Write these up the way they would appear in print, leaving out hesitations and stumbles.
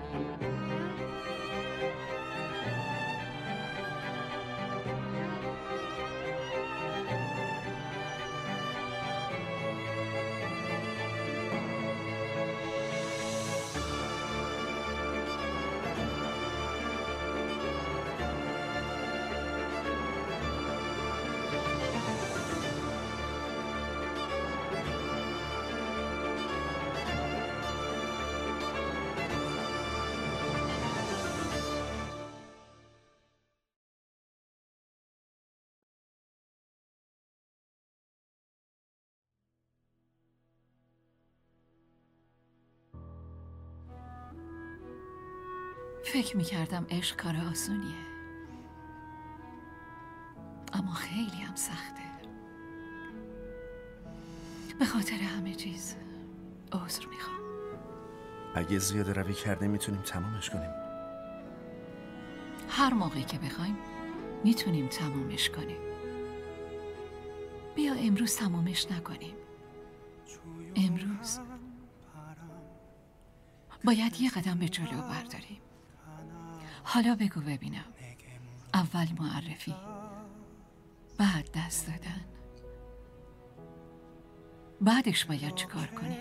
فکر میکردم عشق کار آسونیه، اما خیلی هم سخته. به خاطر همه چیز عذر میخوام. اگه زیاده روی کرده میتونیم تمامش کنیم. هر موقعی که بخوایم میتونیم تمامش کنیم. بیا امروز تمامش نکنیم. امروز باید یه قدم به جلو برداریم. حالا بگو ببینم، اول معرفی، بعد دست دادن، بعدش باید چیکار کنی؟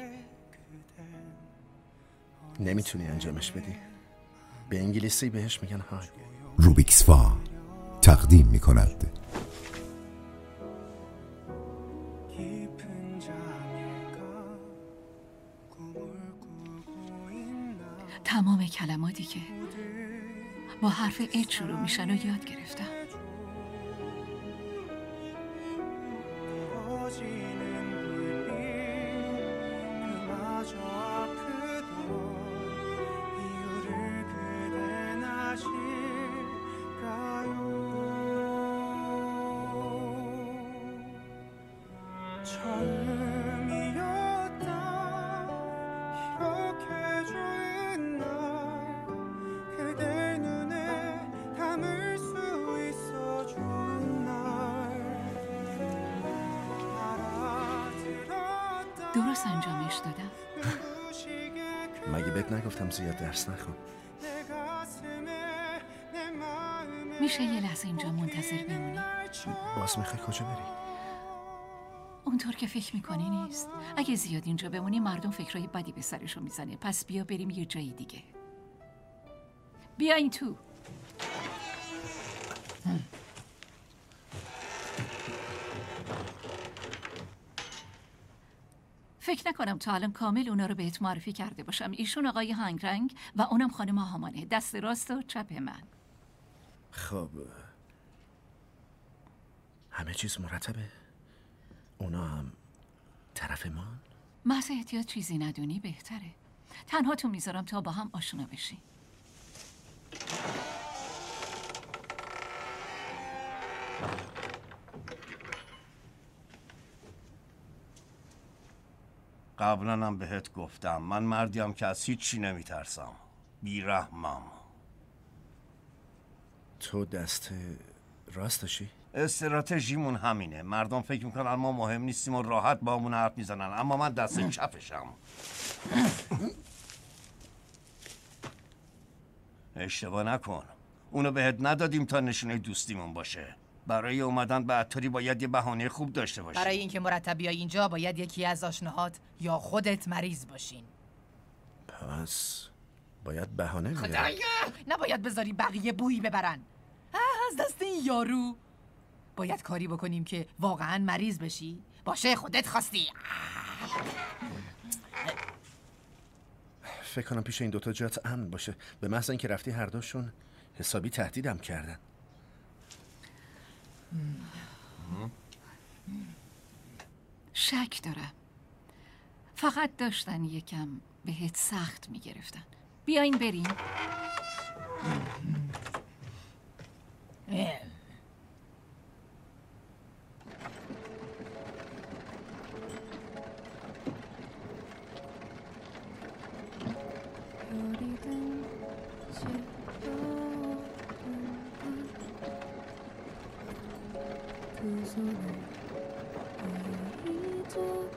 نمیتونی انجامش بدی؟ به انگلیسی بهش میگن های. روبیکس فا تقدیم میکند تمام کلماتی که با حرف اچ شروع میشن و یاد گرفتم. درست انجامش دادم؟ مگه بهت نگفتم زیاد درس نخون؟ میشه یه لحظه اینجا منتظر بمونی؟ باز میخوای کجا بری؟ اونطور که فکر میکنی نیست. اگه زیاد اینجا بمونی مردم فکرای بدی به سرشون میزنه. پس بیا بریم یه جایی دیگه. بیا این تو. فکر نکنم تا الان کامل اونا رو بهت معرفی کرده باشم. ایشون آقای هنگرنگ و اونم خانم هامانه، دست راست و چپ من. خب همه چیز مرتبه؟ اونا هم طرف ما؟ محض احتیاط چیزی ندونی بهتره. تنها تو میذارم تا با هم آشنا بشی. قبلا هم بهت گفتم من مردیم که از هیچی نمیترسم. بیرحمم. تو دست راستشی؟ استراتژیمون همینه. مردم فکر میکنن ما مهم نیستیم و راحت با همون حرف میزنن، اما من دست چپشم. اشتباه نکن. اونو بهت ندادیم تا نشونه دوستیمون باشه. برای اومدن به عطاری باید یه بهانه خوب داشته باشی. برای اینکه مرتب بیای اینجا باید یکی از آشناهات یا خودت مریض باشین. پس باید بهانه بیاری. خدایا نباید بذاری بقیه بویی ببرن. از دست این یارو باید کاری بکنیم که واقعا مریض بشی. باشه خودت خواستی. فکر کنم پیش این دوتا جات امن باشه. به محض اینکه رفتی هر دوشون حسابی تهدیدم کردن. شک دارم. فقط داشتن یکم بهت سخت میگرفتن. بیاین بریم.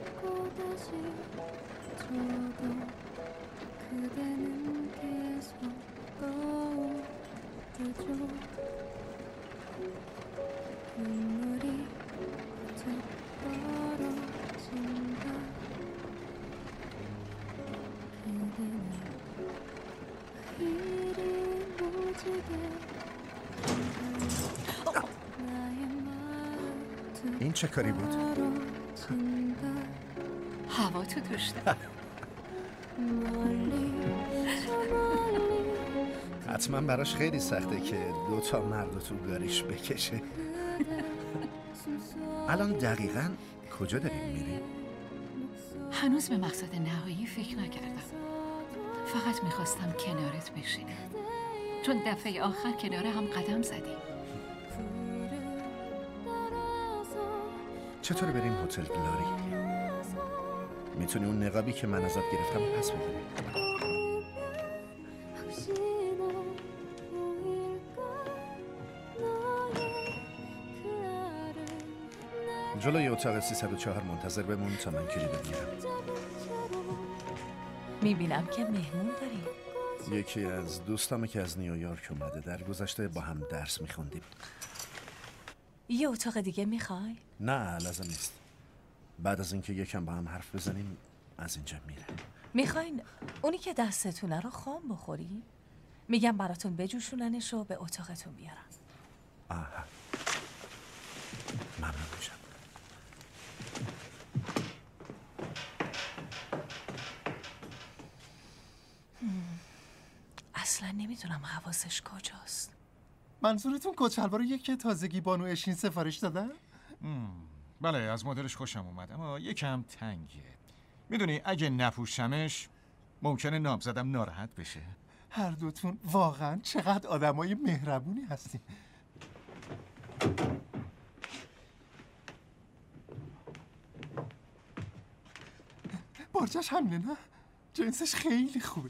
그대는 계속 این چه کاری بود؟ هوا تو داشتم. حتما براش خیلی سخته که 2 مرد تو گاریش بکشه. الان دقیقاً کجا داریم میریم؟ هنوز به مقصد نهایی فکر نکردم. فقط میخواستم کنارت بشینم، چون دفعه آخر کنار هم قدم زدیم. چطور بریم هتل گلاری؟ میتونی اون نقابی که من ازت گرفتم پس بگیری؟ جلوی اتاق 304 منتظر بمون تا من کلیدو بگیرم. میبینم که مهمون داری. یکی از دوستامه که از نیویورک اومده. در گذشته با هم درس میخوندیم. یه اتاق دیگه میخوای؟ نه لازم نیست. بعد از اینکه یکم با هم حرف بزنیم از اینجا میره. میخواین اونی که دستتونه رو خام بخوری؟ میگم براتون بجوشوننش و به اتاقتون بیارم. آها، ممنون میشم. اصلا نمیدونم حواسش کجاست. منظورتون کچلوار یک که تازگی بانو اشین سفارش دادن؟ بله از مدلش خوشم اومد، اما یکم تنگه. میدونی اگه نپوشمش ممکنه نامزدم ناراحت بشه. هر دوتون واقعا چقدر آدمای مهربونی هستین. بارجش همینه نه؟ جنسش خیلی خوبه.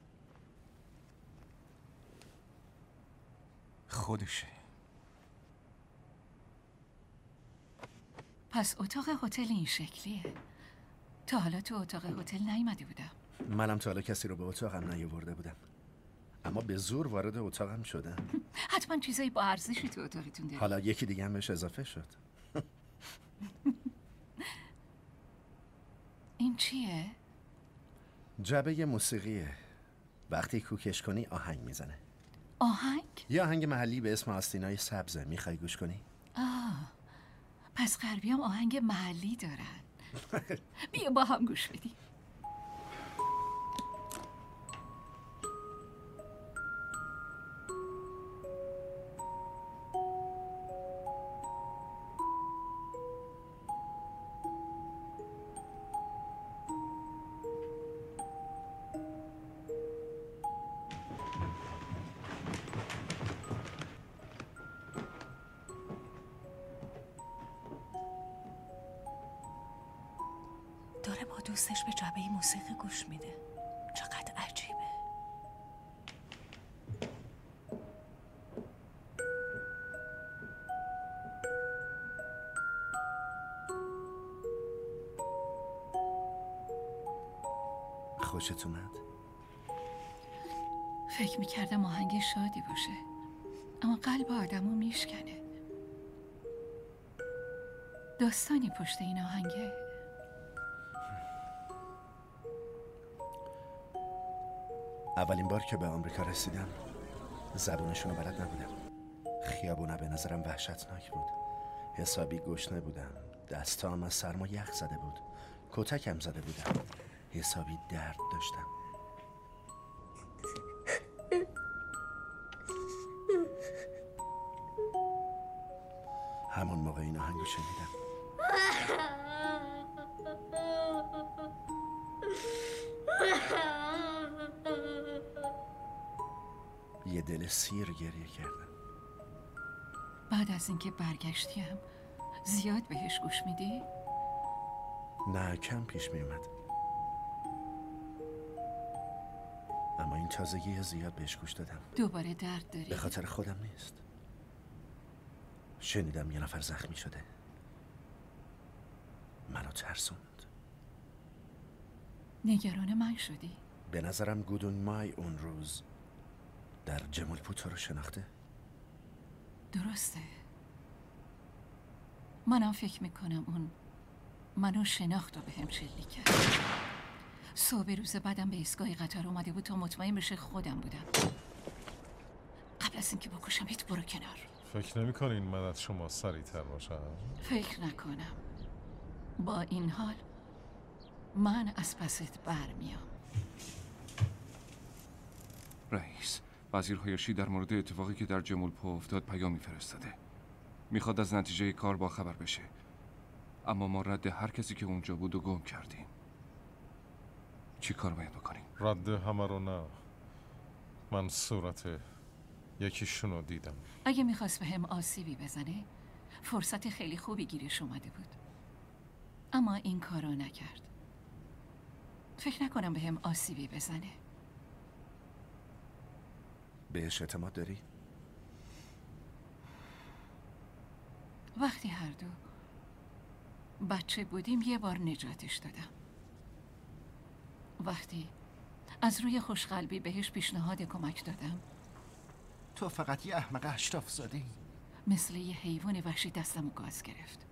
خودشه. پس اتاق هتل این شکلیه. تا حالا تو اتاق هتل نیومده بودم. منم تا حالا کسی رو به اتاقم نیاورده بودم، اما به زور وارد اتاقم شدم. حتما چیزایی با ارزشی تو اتاقتون داری. حالا یکی دیگه هم بهش اضافه شد. این چیه؟ جعبه موسیقیه. وقتی کوکش کنی آهنگ میزنه. آهنگ؟ یه آهنگ محلی به اسم آستینای سبزه. میخوای گوش کنی؟ پس غربی هم آهنگ محلی دارن. بیا با هم گوش بدیم. داره با دوستش به جعبه موسیقی گوش میده. چقدر عجیبه. خوشت اومد؟ فکر میکردم آهنگ شادی باشه، اما قلب آدمو میشکنه. داستانی پشت این آهنگه. اولین بار که به آمریکا رسیدم زبونشونو بلد نبودم. خیابونه به نظرم وحشتناک بود. حسابی گشنه بودم. دستام از سرما یخ زده بود. کتکم زده بودم. حسابی درد داشتم. همون موقع این آهنگو شنیدم. یه دل سیر گریه کردم. بعد از اینکه برگشتیم زیاد بهش گوش میدی؟ نه کم پیش می اومد، اما این تازگی زیاد بهش گوش دادم. دوباره درد داری؟ به خاطر خودم نیست. شنیدم یه نفر زخمی شده. منو ترسوند. نگران من شدی؟ به نظرم گودون مای اون روز در جمال پوتو رو شناخته. درسته. منم فکر میکنم اون منو شناخت و به هم شلیک کرد. صبح روز بعدم به ایستگاه قطار اومده بود تا مطمئن بشه خودم بودم. قبل از اینکه بکشمت برو کنار. فکر نمی‌کنین من از شما سریع‌تر باشم؟ فکر نکنم. با این حال من از پست برمیام. رئیس، وزیر هایشی در مورد اتفاقی که در جمولپو افتاد پیامی فرستاده. میخواد از نتیجه کار باخبر بشه. اما ما رد هر کسی که اونجا بود و گم کردیم. چی کار باید بکنیم؟ رد همه رو نه. من صورت یکیشون رو دیدم. اگه میخواست به هم آسیبی بزنه فرصت خیلی خوبی گیرش اومده بود، اما این کارو نکرد. فکر نکنم به هم آسیبی بزنه. بهش اعتماد داری؟ وقتی هر دو بچه بودیم یه بار نجاتش دادم. وقتی از روی خوشقلبی بهش پیشنهاد کمک دادم، تو فقط یه احمق اشراف زادی. مثل یه حیوان وحشی دستمو گاز گرفت.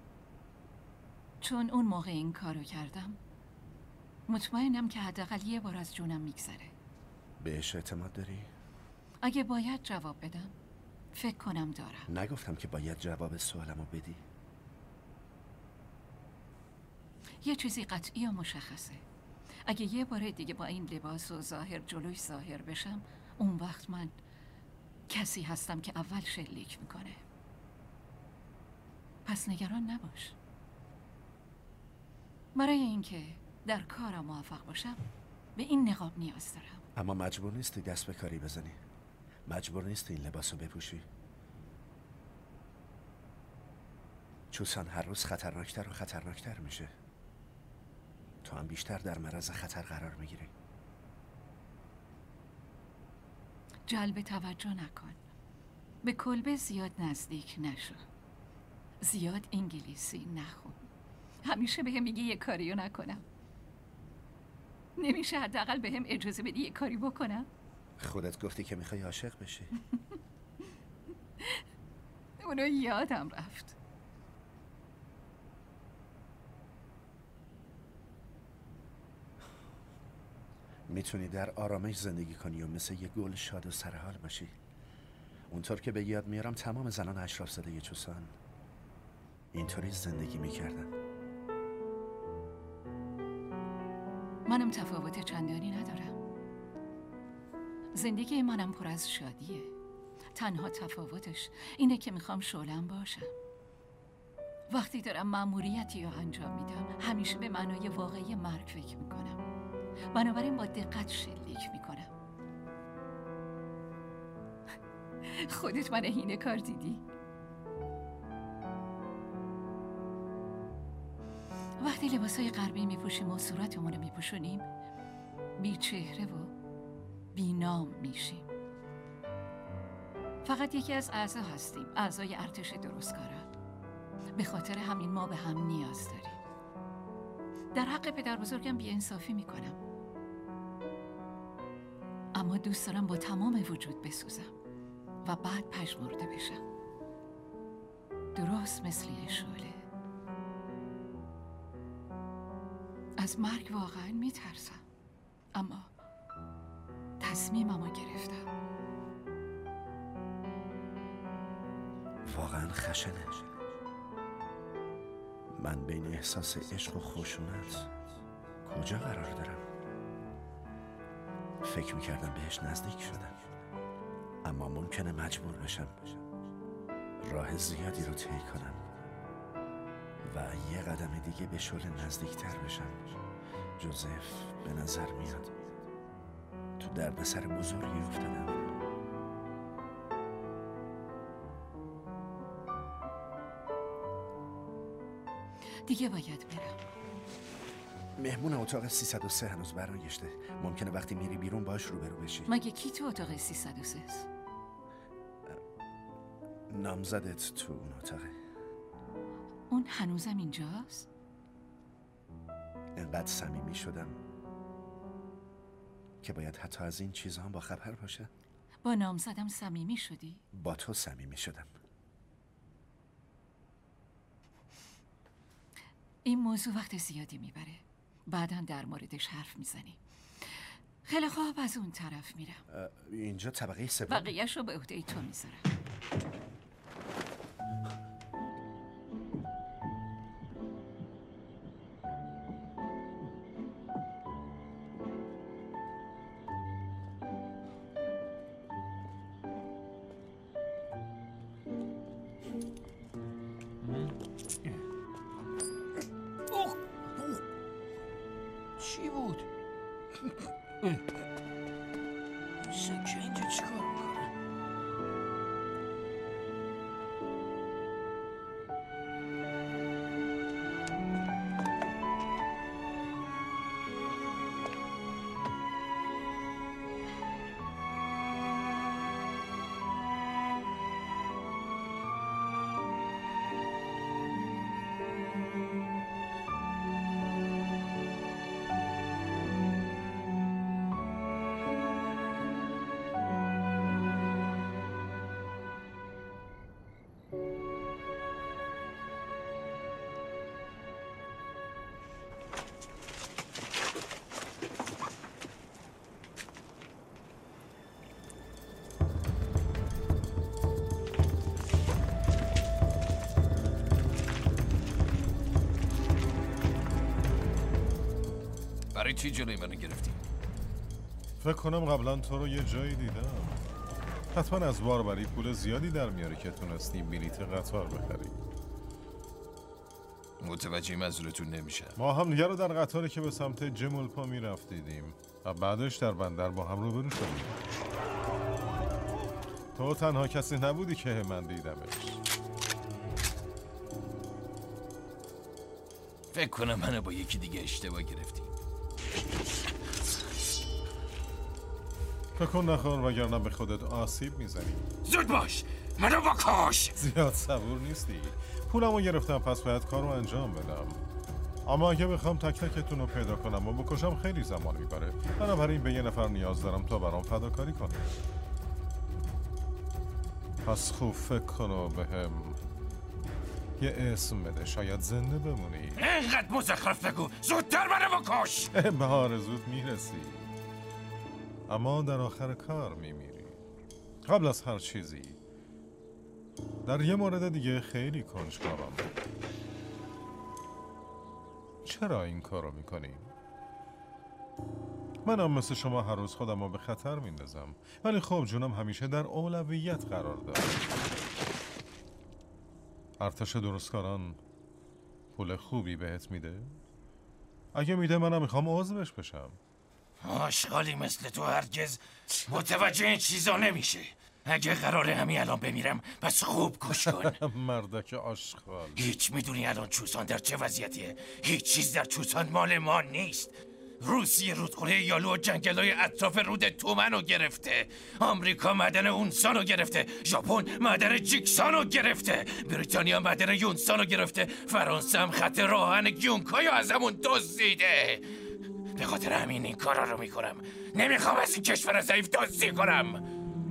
چون اون موقع این کارو کردم مطمئنم که حداقل یه بار از جونم میگذره. بهش اعتماد داری؟ اگه باید جواب بدم فکر کنم دارم. نگفتم که باید جواب سوالمو بدی. یه چیزی قطعی و مشخصه. اگه یه بار دیگه با این لباس و ظاهر جلوش ظاهر بشم، اون وقت من کسی هستم که اول شلیک میکنه. پس نگران نباش. برای اینکه در کارم موفق باشم به این نقاب نیاز دارم. اما مجبور نیستی دست به کاری بزنی. مجبور نیستی این لباسو بپوشی. چوسان هر روز خطرناکتر و خطرناکتر میشه. تو هم بیشتر در معرض خطر قرار میگیری. جلب توجه نکن. به کلبه زیاد نزدیک نشو. زیاد انگلیسی نخون. همیشه بهم میگی یه کاریو نکنم. نمیشه حداقل بهم اجازه بدی یه کاری بکنم؟ خودت گفتی که میخوای عاشق بشی. اونو یادم رفت. میتونی در آرامش زندگی کنی و مثل یه گل شاد و سرحال باشی. اونطور که به یاد میارم تمام زنان اشراف زاده چوسان اینطوری زندگی میکردن. منم تفاوت چندانی ندارم. زندگی منم پر از شادیه. تنها تفاوتش اینه که میخوام شعله‌ام باشم. وقتی دارم مأموریتی رو انجام میدم همیشه به معنای واقعی مرگ فکر میکنم. بنابراین با دقت شلیک میکنم. خودت من هینه کار دیدی؟ وقتی لباسای غربی میپوشیم و صورتمون رو میپوشونیم بی چهره و بی نام میشیم. فقط یکی از اعضا هستیم، اعضای ارتش درستکاران. به خاطر همین ما به هم نیاز داریم. در حق پدر بزرگم بی‌انصافی میکنم، اما دوست دارم با تمام وجود بسوزم و بعد پژمرده بشم، درست مثل یه شعله. از مرگ واقعا میترسم، اما تصمیممو گرفتم. واقعا خشنه. من بین احساس عشق و خشونت کجا قرار دارم؟ فکر میکردم بهش نزدیک شدم، اما ممکنه مجبور بشم راه زیادی رو طی کنم و یه قدم دیگه به شعله نزدیکتر بشم. جوزف به نظر میاد تو دردسر بزرگی افتادم. دیگه باید برم. مهمون اتاق 303 هنوز برنگشته. ممکنه وقتی میری بیرون باش روبرو بشی. مگه کی تو اتاق 303 است؟ نامزدت تو اون اتاقه. اون هنوزم اینجاست؟ انقدر صمیمی شدم که باید حتی از این چیزها هم با خبر باشه. با نامزدم صمیمی شدی؟ با تو صمیمی شدم. این موضوع وقت زیادی میبره. بعداً در موردش حرف میزنیم. خیلی خواب، از اون طرف میرم. اینجا طبقه سوم. بقیه‌ش رو به عهده تو میذارم. چی بود؟ سکه اینجا چی کار میکنه؟ برای چی جلوی منو گرفتی؟ فکر کنم قبلا تو رو یه جایی دیدم. حتما از باربری پول زیادی در میاری که تونستی بلیت قطار بخری. متوجه منظورتون نمیشم. ما هم دیگه رو در قطاری که به سمت جمولپا میرفت دیدیم و بعدش در بندر با هم روبرو شدیم. تو تنها کسی نبودی که من دیدمش. فکر کنم منو با یکی دیگه اشتباه گرفتی. فکر کن نخور وگرنه به خودت آسیب میزنی. زود باش، منو بکش. زیاد صبور نیستی. پولمو گرفتم، پس باید کارو انجام بدم. اما اگه بخوام تک تکتون رو پیدا کنم و بکشم خیلی زمان میبره. بنابراین به یه نفر نیاز دارم تا برام فداکاری کنه. پس خوب فکر کن و بهم یه اسم بده، شاید زنده بمونی. اینقدر مزخرف بگو، زودتر منو بکش. به آرزوت میرسی، اما در آخر کار میمیری. قبل از هر چیزی در یه مورد دیگه خیلی کنجکاوم. چرا این کارو میکنی؟ منم مثل شما هر روز خودم رو به خطر میندازم، ولی خب جونم همیشه در اولویت قرار داره. ارتش درستکاران پول خوبی بهت میده؟ اگه میده منم میخوام عضوش بشم. آشغالی مثل تو هرگز متوجه این چیزا نمیشه. اگه قراره همین الان بمیرم پس خوب گوش کن. مردک آشغال. هیچ میدونی الان چوسان در چه وضعیتیه؟ هیچ چیز در چوسان مال ما نیست. روسیه رودخونه یالو و جنگلای اطراف رود تومنو گرفته. آمریکا معدن اونسانو گرفته. ژاپن معدن جیکسانو گرفته. بریتانیا معدن یونسانو گرفته. فرانسه هم خط راهن یونکایو ازمون دزدیده. به خاطر همین این کارا رو میکنم. نمیخوام از این کشور ضعیف دزدی کنم.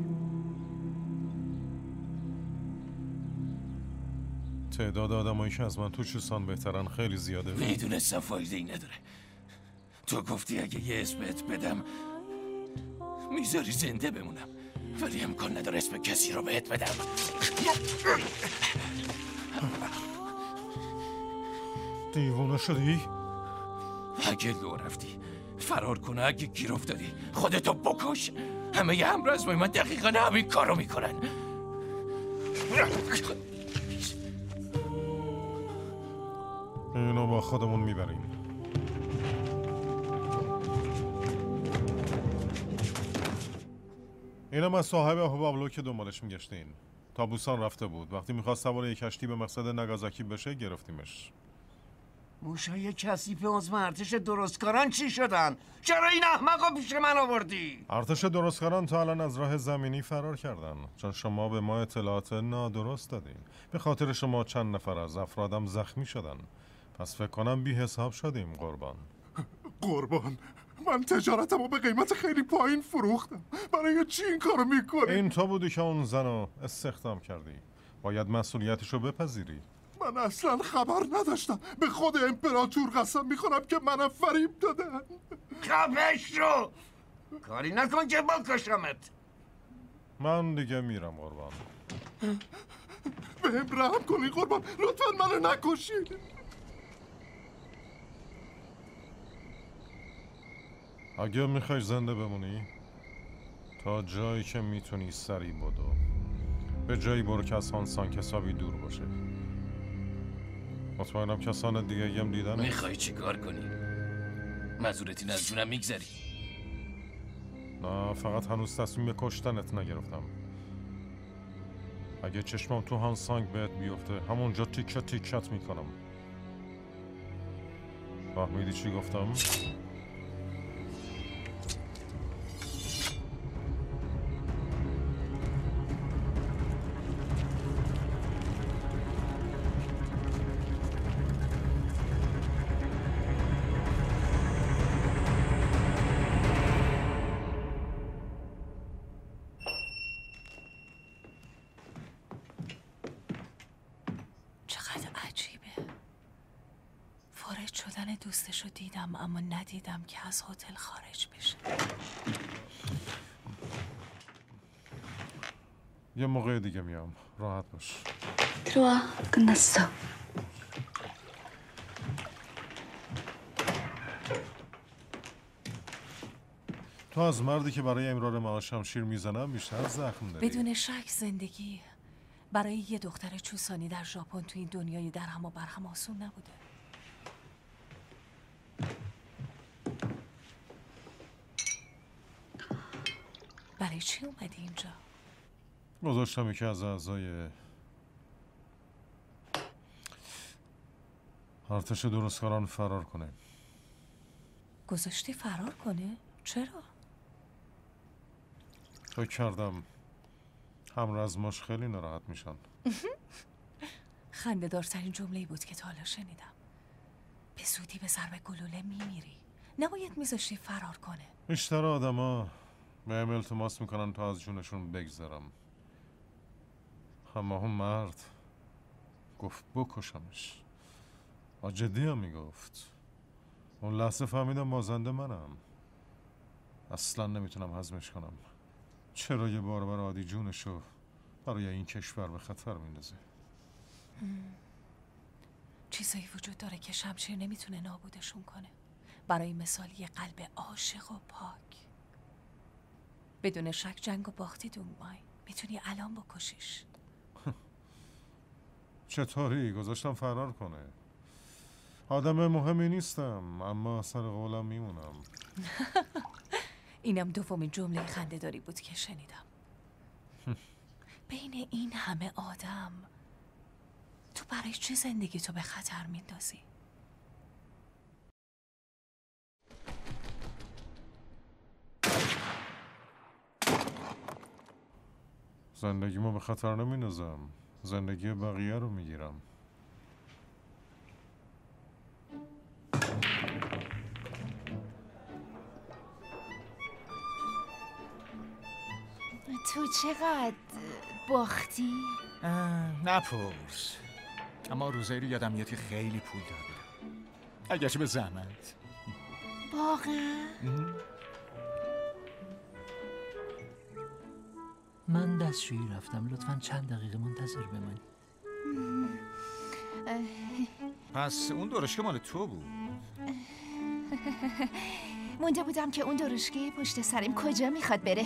تعداد آدمایی که از من تو چوسان بهترن خیلی زیاده. میدونستم فایده‌ای نداره. تو گفتی اگه یه اسم بهت بدم میذاری زنده بمونم، ولی امکان نداره اسم کسی رو بهت بدم. دیوونه شدی؟ اگه لو رفتی فرار کنه، اگه گیر افتادی خودتو بکش. همه همرزمای من دقیقا همین کارو میکنن. اینو با خودمون میبریم. اینم از صاحب هوابلو که دنبالش میگشتین. تا بوسان رفته بود. وقتی میخواست سوار یک کشتی به مقصد ناگازاکی بشه گرفتیمش. موشای کثیف عضو ارتش درستکاران چی شدن؟ چرا این احمقا پیش من آوردی؟ ارتش درستکاران تا الان از راه زمینی فرار کردن، چون شما به ما اطلاعات نادرست دادین. به خاطر شما چند نفر از افرادم زخمی شدن. پس فکر کنم بی حساب شدیم قربان. قربان، من تجارتمو به قیمت خیلی پایین فروختم. برای چی این کارو میکنی؟ این تو بودی که اون زنو استخدام کردی. باید مسئولیتشو بپذیری. من اصلا خبر نداشتم. به خود امپراتور قسم میخورم که منم فریب دادن. خفه شو، کاری نکن که بکشمت. من دیگه میرم قربان. بهم رحم کنی قربان، لطفا منو نکشید. اگه میخوای زنده بمونی تا جایی که میتونی سری بدو. به جایی برو که از هانسان کسابی دور باشه. مطمئنم کسان دیگه هم دیدن. میخوای چی کار کنی؟ مزورتین از جونم میگذری؟ نه، فقط هنوز تصمیم کشتنت نگرفتم. اگه چشمم تو هانسانگ بهت بیفته همونجا تیکه تیکت میکنم. فهمیدی چی گفتم؟ دوستشو دیدم اما ندیدم که از هتل خارج بشه. یه موقع دیگه میام، راحت باش. 들어와, 끝났어. تو از مردی که برای امرار معاش شمشیر میزنم بیشتر زخم داری. بدون شک زندگی برای یه دختر چوسانی در ژاپن تو این دنیای درهم و برهم آسون نبوده. برای چی اومدی اینجا؟ گذاشتم یکی از اعضای ارتش درستکاران فرار کنه. گذاشتی فرار کنه؟ چرا؟ فکر کردم همرزماش خیلی ناراحت میشن. خنده دارترین جمله‌ای بود که تا حالا شنیدم. به زودی به ضرب گلوله میمیری. نباید میذاشتی فرار کنه. بیشتر آدما بهم التماس میکنن تا از جونشون بگذرم، اما اون مرد گفت بکشمش. جدی هم میگفت. اون لحظه فهمیدم بازنده منم. اصلا نمیتونم هضمش کنم. چرا یه باربر عادی جونشو برای این کشور به خطر میندازه؟ چیزایی وجود داره که شمشیر نمیتونه نابودشون کنه. برای مثال یه قلب عاشق و پاک. بدون شک جنگ و باختی دونگمای. میتونی الان بکشیش. چطوری؟ گذاشتم فرار کنه. آدم مهمی نیستم اما سر قولم میمونم. اینم دومین جمله خنده داری بود که شنیدم. بین این همه آدم تو برای چه زندگی تو به خطر میندازی؟ زندگیمو به خطر نمیندازم. زندگی بقیه رو میگیرم. تو چقدر باختی؟ نپرس. اما روزایی رو یادم میاد که خیلی پول دادم. اگرچه به زحمت. واقعا؟ من دستشویی رفتم. لطفاً چند دقیقه منتظر بمانی. پس اون درشکه مال تو بود؟ مونده بودم که اون درشکه پشت سرم کجا میخواد بره.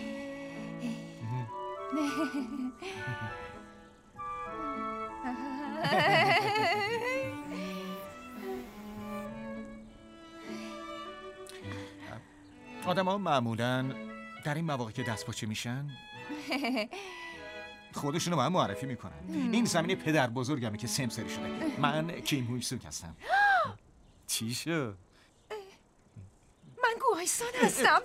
آدم ها معمولاً در این مواقع که دست پاچه میشن خودشونو به هم معرفی میکنن. این زمین پدر بزرگمه که سمسری شده. من کیم هوی سوک هستم. چی شد؟ من گوهایسان هستم.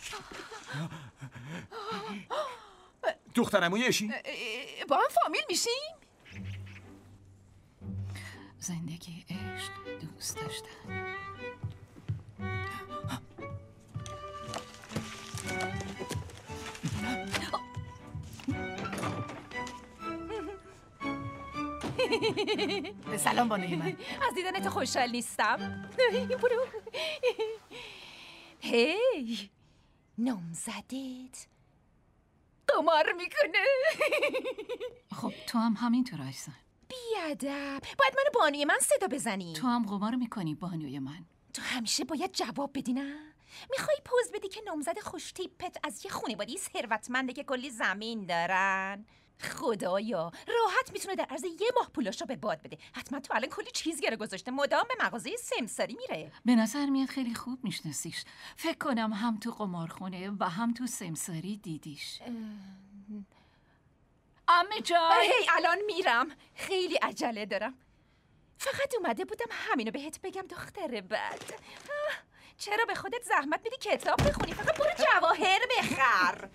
دخترموی اشی؟ با هم فامیل میشیم؟ زندگی، عشق، دوست داشتن. سلام بانوی من. از دیدنت خوشحال نیستم. برو. هی نامزدت قمار میکنه. خب تو هم همینطور عزیزم. بیادب، باید منو بانوی من صدا بزنی. تو هم قمار میکنی بانوی من. تو همیشه باید جواب بدی نه؟ میخوای پوز بدی که نامزد خوش تیپت از یه خانواده ثروتمنده که کلی زمین دارن؟ خدایا راحت میتونه در عرض 1 ماه پولاشو به باد بده. حتما تو الان کلی چیز گره گذاشته، مدام به مغازه سمساری میره. به نظر میاد خیلی خوب میشناسیش. فکر کنم هم تو قمارخونه و هم تو سمساری دیدیش. عمه جان، هی الان میرم، خیلی عجله دارم. فقط اومده بودم همینو بهت بگم دختر بد. چرا به خودت زحمت میدی کتاب بخونی؟ فقط برو جواهر بخر.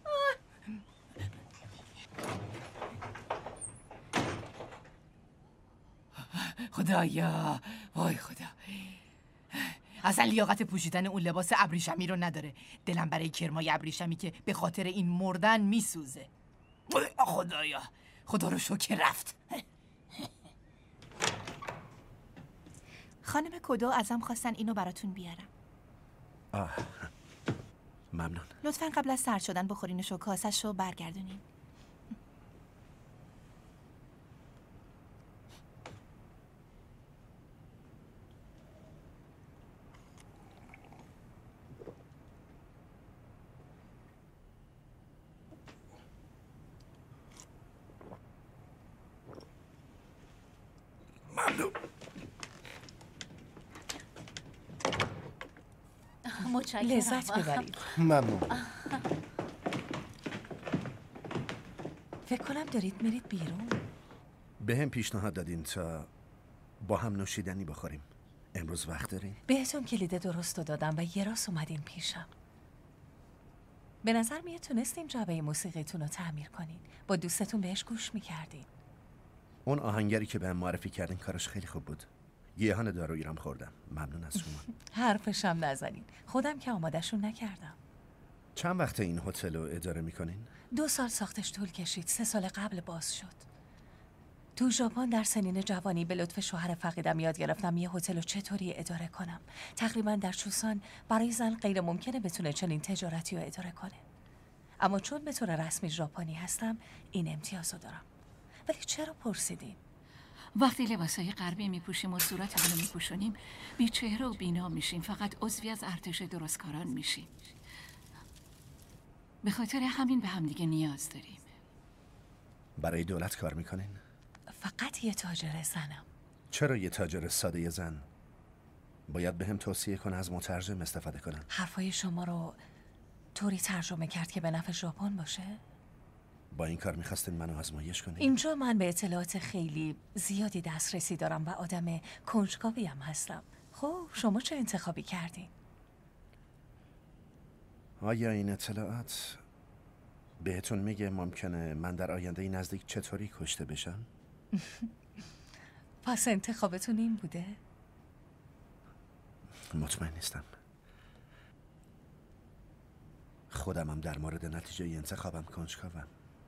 خدایا، وای خدا، اصلا لیاقت پوشیدن اون لباس ابریشمی رو نداره. دلم برای کرمای ابریشمی که به خاطر این مردن میسوزه. خدایا، خدا رو شکر رفت. خانم کدو ازم خواستن اینو براتون بیارم. ممنون. لطفاً قبل از سرد شدن بخورینش و کاسش رو برگردونین. ممنون. لذت ببرید. ممنون. فکر کنم دارید میرید بیرون. به هم پیشنهاد دادین تا با هم نوشیدنی بخوریم. امروز وقت دارین؟ بهتون کلید درست رو دادم و یه راست اومدین پیشم. به نظر میاد تونستین جعبه موسیقیتون رو تعمیر کنین. با دوستتون بهش گوش میکردین. اون آهنگری که بهم معرفی کردین کارش خیلی خوب بود. گیاهان دارویی رم خوردم. ممنون از شما. حرفشم نزنین. خودم که آمادهشون نکردم. چند وقت این هتل رو اداره میکنین؟ 2 سال ساختش طول کشید. 3 سال قبل باز شد. تو ژاپن در سنین جوانی به لطف شوهر فقیدم یاد گرفتم یه هتل رو چطوری اداره کنم. تقریبا در چوسان برای زن غیر ممکنه بتونه چنین تجارتی رو اداره کنه. اما چون به طور رسمی ژاپنی هستم این امتیاز رو دارم. ولی چرا پرسیدین؟ وقتی لباسای غربی میپوشیم و صورتمون رو میپوشونیم بی چهره و بینا میشیم. فقط عضوی از ارتش درستکاران میشیم. به خاطر همین به همدیگه نیاز داریم. برای دولت کار میکنین؟ فقط یه تاجر زنم. چرا یه تاجر ساده زن باید به هم توصیه کنه از مترجم استفاده کنن؟ حرفای شما رو طوری ترجمه کرد که به نفع ژاپن باشه؟ با این کار میخواستین منو آزمایش کنین؟ اینجا من به اطلاعات خیلی زیادی دسترسی دارم و آدم کنجکاوی هم هستم. خب شما چه انتخابی کردین؟ آیا این اطلاعات بهتون میگه ممکنه من در آینده نزدیک چطوری کشته بشم؟ پس انتخابتون این بوده؟ مطمئن نیستم. خودمم در مورد نتیجه انتخابم کنجکاوم.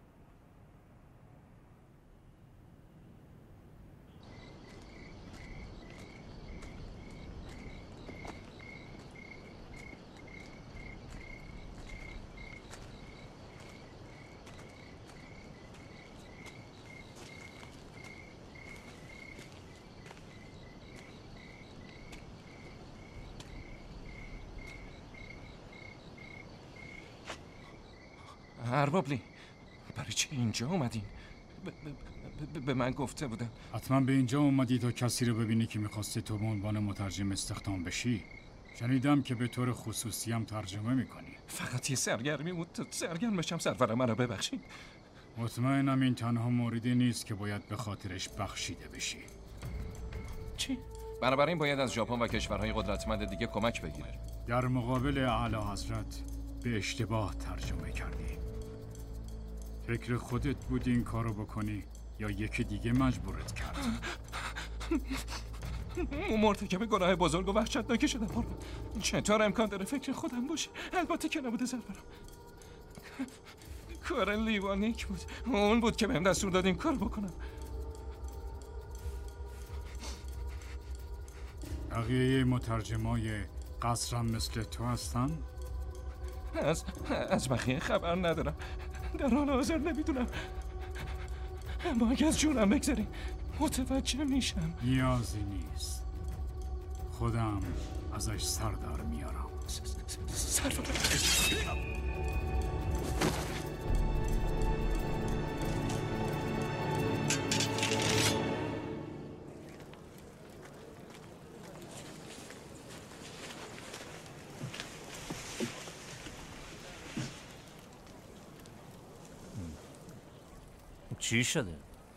اربابلی برای چه اینجا اومدین؟ به من گفته بودن. حتما به اینجا اومدی تا کسی رو ببینی که میخواستی تو به عنوان مترجم استخدام بشی. شنیدم که به طور خصوصی هم ترجمه میکنی. فقط یه سرگرمی بود تا سرگرم بشم. سرورم منو ببخشید. مطمئنم این تنها موردی نیست که باید به خاطرش بخشیده بشی. چی؟ بنابراین باید از ژاپن و کشورهای قدرتمند دیگه کمک بگیره. در مقابل اعلی حضرت به اشتباه ترجمه کردی. فکر خودت بود این کارو بکنی یا یکی دیگه مجبورت کرد؟ مرتکب گناه بزرگ و وحشتناکی شدم. چطور امکان داره فکر خودم باشه؟ البته که نبوده سرورم. کار لیوانیک بود. اون بود که بهم دستور داد این کار بکنم. بقیه مترجمای قصرم مثل تو هستن؟ از بقیه خبر ندارم. در حال حاضر نمیدونم، اما اگه از جونم بگذاری متوجه میشم. نیازی نیست، خودم ازش سر در میارم. چی شده؟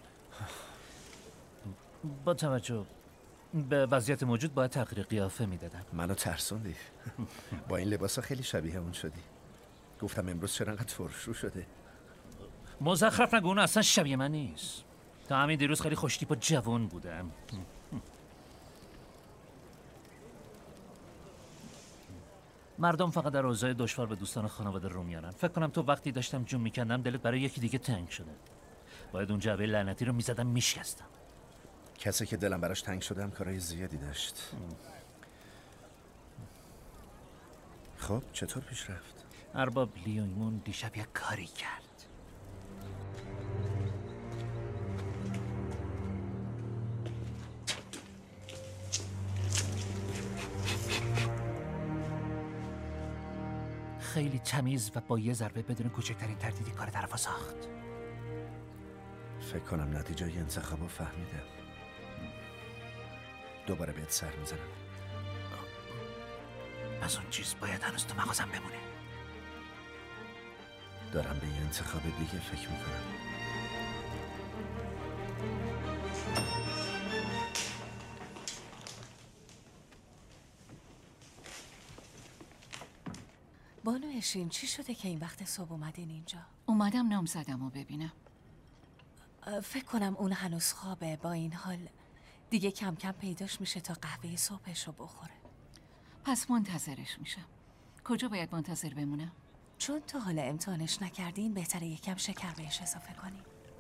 با توجه به وضعیت موجود باید تغییر قیافه میدادم. منو ترسوندی. با این لباسا خیلی شبیه اون شدی. گفتم امروز چرا انقدر ترشو شده. مزخرف نگو، اون اصلا شبیه من نیست. تا همین دیروز خیلی خوشتیپ و جوان بودم. مردم فقط در اوضاع دشوار به دوستان خانواده رو میارن. فکر کنم تو وقتی داشتم جون میکندم دلت برای یکی دیگه تنگ شده. باید اون جعبه لعنتی رو میزدم میشکستم. کسی که دلم براش تنگ شده هم کارهای زیادی داشت. خب چطور پیش رفت؟ ارباب لیونگمون دیشب یک کاری کرد. خیلی تمیز و با یه ضربه بدون کوچکترین تردیدی کار طرفو ساخت. فکر کنم نتیجه انتخابو فهمیدم. دوباره بهت سر میزنم. پس اون چیز باید هنوز تو مغازم بمونه. دارم به یه انتخاب دیگه فکر میکنم. بانو اشین، چی شده که این وقت صبح اومدین اینجا؟ اومدم نامزدمو ببینم. فکر کنم اون هنوز خوابه. با این حال دیگه کم کم پیداش میشه تا قهوه صبحشو بخوره. پس منتظرش میشم. کجا باید منتظر بمونم؟ چون تا حالا امتحانش نکردین بهتره یکم شکر بهش اضافه کنین.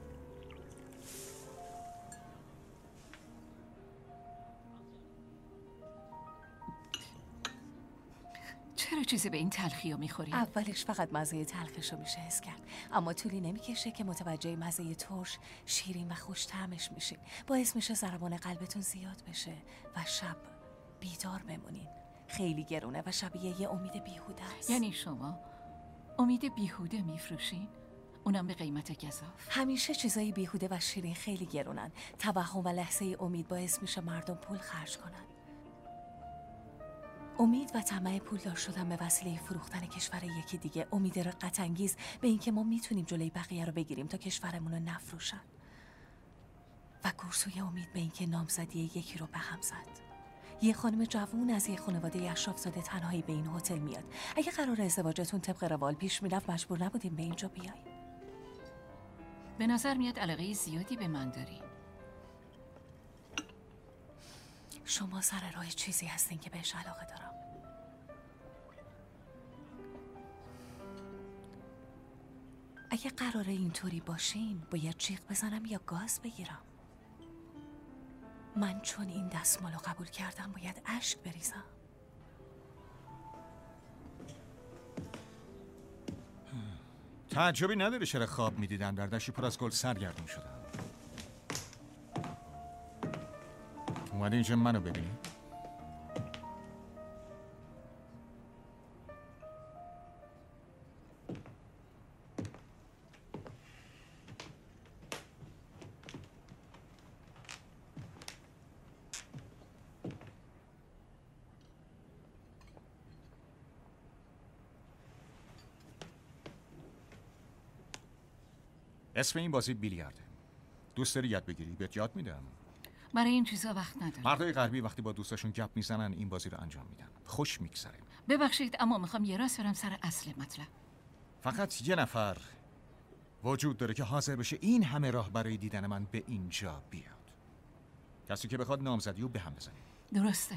چرا چیزی به این تلخی رو میخوری؟ اولش فقط مزه تلخش رو میشه حس کرد، اما طولی نمیکشه که متوجه مزه ترش، شیرین و خوش طعمش میشین. باعث میشه ضربان قلبتون زیاد بشه و شب بیدار بمونین. خیلی گرونه و شبیه یه امید بیهوده است. یعنی شما امید بیهوده میفروشین؟ اونم به قیمت گزاف؟ همیشه چیزای بیهوده و شیرین خیلی گرونن. توهم و لحظه امید باعث میشه مردم پول خرج کنن. امید و طمع پولدار شدن به وسیله فروختن کشور یکی دیگه، امید رقت‌انگیز به اینکه ما میتونیم جلوی بقیه رو بگیریم تا کشورمون رو نفروشن، و گرسوی امید به اینکه نامزدی یکی رو به هم زد. یه خانم جوون از یه خانواده اشراف‌زاده تنهایی به این هتل میاد. اگه قرار ازدواجتون طبق روال پیش میرفت مجبور نبودیم به اینجا بیاییم. به نظر میاد علاقه زیادی به من داری. شما سر راه چیزی هستین که بهش علاقه دارم. اگه قراره اینطوری باشین باید جیغ بزنم یا گاز بگیرم؟ من چون این دستمالو قبول کردم باید اشک بریزم. تعجبی نداره چرا خواب میدیدم در دشتی پر از گل سرگردون شدم. اومده اینجا منو ببینی؟ اسم این بازی بیلیارده. دوست داری یاد بگیری؟ بهت یاد میدم. برای این چیزا وقت ندارم. مردای غربی وقتی با دوستاشون گپ میزنن این بازی رو انجام میدن. خوش میگذره. ببخشید اما میخوام یه راست برم سر اصل مطلب. فقط یه نفر وجود داره که حاضر بشه این همه راه برای دیدن من به اینجا بیاد. کسی که بخواد نامزدی رو به هم بزنه. درسته.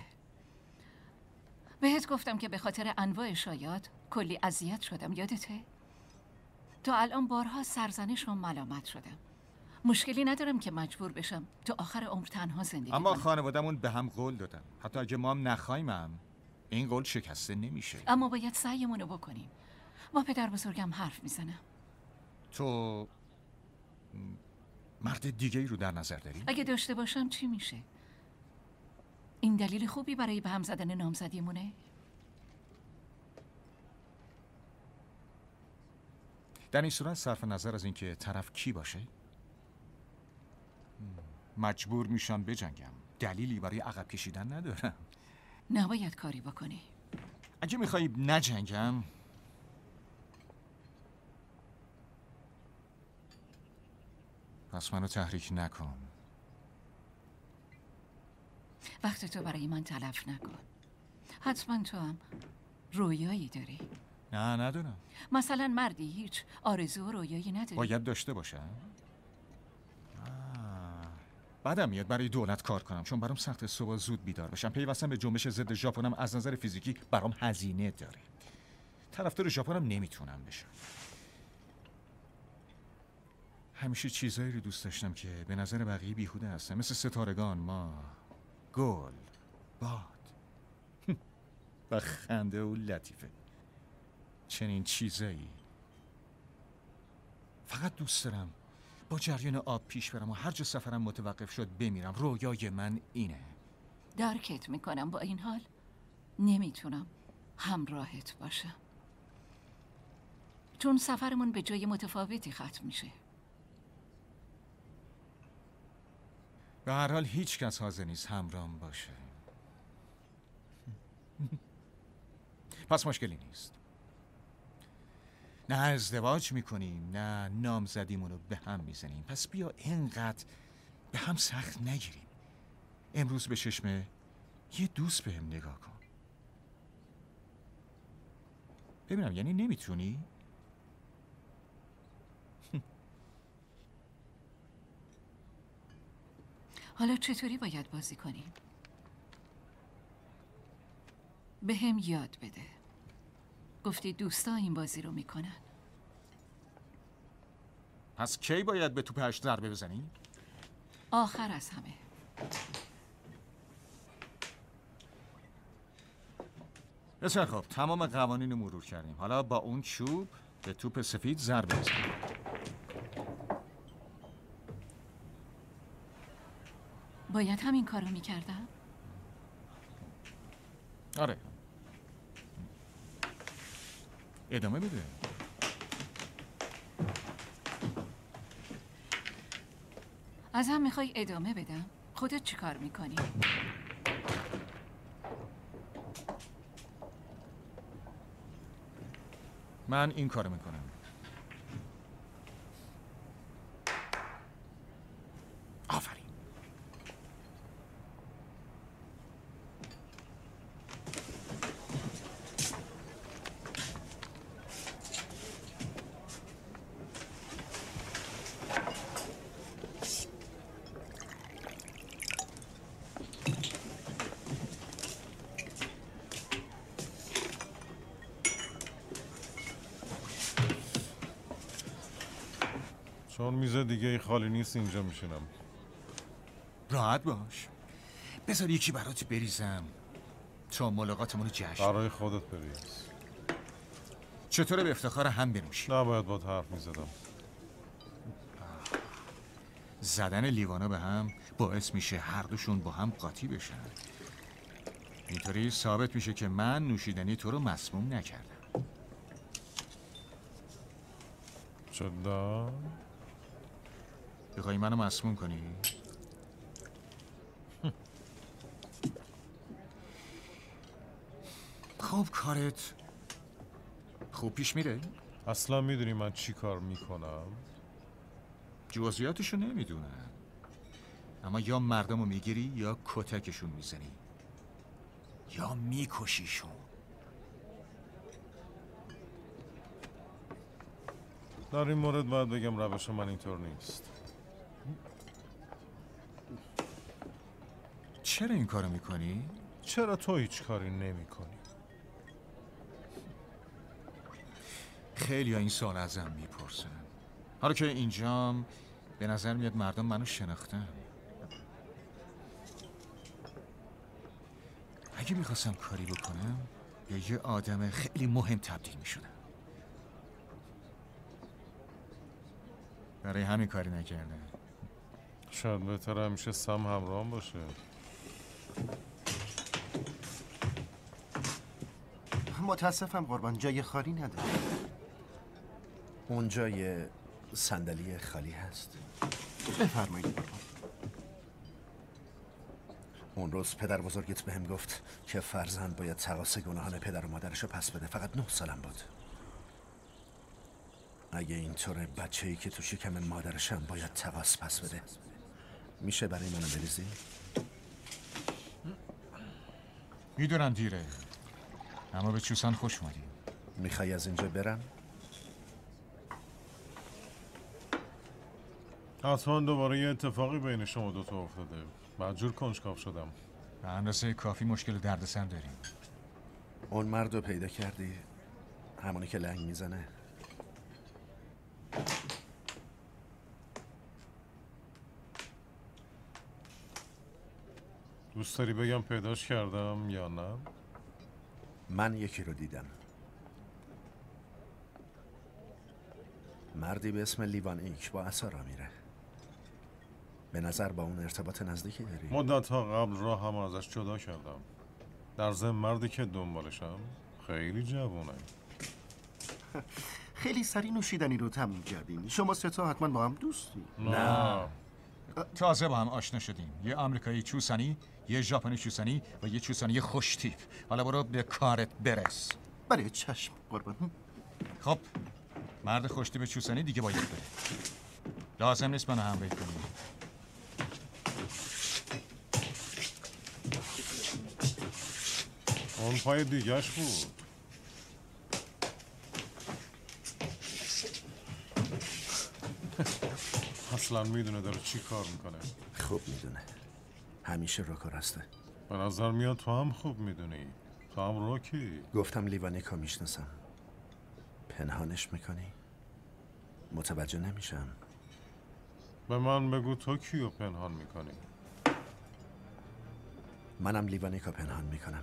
بهت گفتم که به خاطر انواع شایعات کلی اذیت شدم، یادته؟ تا الان بارها سرزنش و ملامت شدم. مشکلی ندارم که مجبور بشم تو آخر عمر تنها زندگی اما کنم. خانوادمون به هم قول دادن. حتی اگه ما هم نخوایم این قول شکسته نمیشه. اما باید سعیمونو بکنیم. با پدر بزرگم حرف میزنم. تو مرد دیگه ای رو در نظر داری؟ اگه داشته باشم چی میشه؟ این دلیل خوبی برای به هم زدن نامزدیمونه؟ در این صورت صرف نظر از اینکه طرف کی باشه مجبور میشم بجنگم. دلیلی برای عقب کشیدن ندارم. نباید کاری بکنی. اگه میخوای نجنگم پس منو تحریک نکن. وقت تو برای من تلف نکن. حتما تو هم رویایی داری. نه ندارم. مثلا مردی هیچ آرزو و رویایی نداری. باید داشته باشم. بعدم میاد برای دولت کار کنم چون برام سخت صبح زود بیدار بشم. پیوستم به جنبش ضد ژاپنم از نظر فیزیکی برام هزینه داره. طرفدار ژاپنم نمیتونم بشم. همیشه چیزایی رو دوست داشتم که به نظر بقیه بیهوده هستن، مثل ستارگان، ماه، گل، باد و خنده و لطیفه. چنین چیزایی. فقط دوست دارم با جریان آب پیش برم و هر جا سفرم متوقف شد بمیرم. رویای من اینه. درکت میکنم. با این حال نمیتونم همراهت باشم چون سفرمون به جای متفاوتی ختم میشه. به هر حال هیچ کس حاضر نیست همراهم باشه. پس مشکلی نیست. نه ازدواج میکنیم نه نامزدیمونو به هم میزنیم. پس بیا اینقدر به هم سخت نگیریم. امروز به چشم یه دوست به هم نگاه کن. ببینم یعنی نمیتونی؟ حالا چطوری باید بازی کنیم؟ به هم یاد بده. گفتی دوستا این بازی رو میکنن. پس کی باید به توپ 8 ضربه بزنی؟ آخر از همه. بسیار خوب، تمام قوانین رو مرور کردیم. حالا با اون چوب به توپ سفید ضربه بزنیم. باید همین کارو میکردم؟ آره. ادامه بده. از هم میخوای ادامه بدم؟ خودت چی کار میکنی؟ من این کارو میکنم. آفرین. چون میز دیگه خالی نیست اینجا میشینم. راحت باش. بذار یکی برات بریزم تا ملاقاتمون رو جشن. برای خودت بریز. چطوره به افتخار هم بنوشی؟ نباید با حرف میزدم. زدن لیوانا به هم باعث میشه هر دوشون با هم قاطی بشن. اینطوری ثابت میشه که من نوشیدنی تو رو مسموم نکردم. چرا؟ بخوای منو مسموم کنی؟ خب کارت خوب پیش میره؟ اصلا میدونی من چی کار میکنم؟ جزئیاتشو نمیدونم، اما یا مردمو میگیری یا کتکشون میزنی یا میکشیشون. در این مورد باید بگم روش من اینطور نیست. چرا این کارو میکنی؟ چرا تو هیچ کاری نمی کنی؟ خیلی ها این سوال ازم میپرسن. حالا که اینجام به نظر میاد مردم منو شناختن. اگه میخواستم کاری بکنم به یه آدم خیلی مهم تبدیل میشدم. برای همین کاری نکردم. شاید بهتره همیشه سم همراهم باشه. متاسفم قربان، جای خالی نداره. اونجا یه صندلی خالی هست. بفرمایید قربان. اون روز پدر بزرگت بهم گفت که فرزند باید تقاص گناهان پدر و مادرشو پس بده. فقط 9 سالم بود. اگه اینطوره بچه‌ای که تو شکم مادرشم باید تقاص پس بده، میشه برای منم بریزی؟ میدونم دیره، اما به چوسان خوش اومدی. میخوای از اینجا برم؟ حتما دوباره یه اتفاقی بین شما دوتا افتاده. مجبور کنجکاو شدم. به اندازه کافی مشکل دردسر داریم. اون مرد رو پیدا کردی؟ همونی که لنگ میزنه؟ دوست داری بگم پیداش کردم یا نه؟ من یکی رو دیدم. مردی به اسم لیوان ایک با عصا میره. به نظر با اون ارتباط نزدیکی داری؟ مدت‌ها قبل راه هم ازش جدا کردم. در ضمن مردی که دنبالشم خیلی جوونه. خیلی سری نوشیدنی رو تموم کردین. شما سه تا حتما با هم دوستی؟ نه. تازه با هم آشنا شدیم. یه آمریکایی چوسانی، یه ژاپنی چوسانی و یه چوسانی خوش تیپ. حالا برو به کارت برس. برای چشم قربان. خب مرد خوش تیپ چوسانی دیگه باید بره. لازم نیست منو هم کنی. اون پای دیگهش بود. اصلا میدونه داره چی کار میکنه. خوب میدونه. همیشه روکو رسته. به نظر میاد تو هم خوب میدونی. تو هم روکی. گفتم لیوانیکا میشناسم. پنهانش میکنی؟ متوجه نمیشم. به من بگو تو کیو پنهان میکنی؟ منم لیوانیکا پنهان میکنم.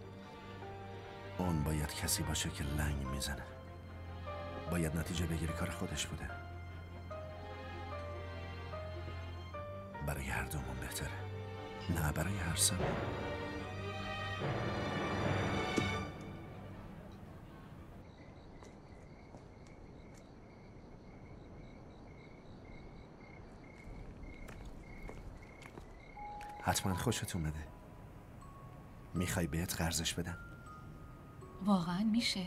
اون باید کسی باشه که لنگ میزنه. باید نتیجه بگیری کار خودش بوده. برای هر دومون بهتره، نه برای هر سم. حتما خوشت اومده. میخوای بهت قرضش بدم؟ واقعا میشه؟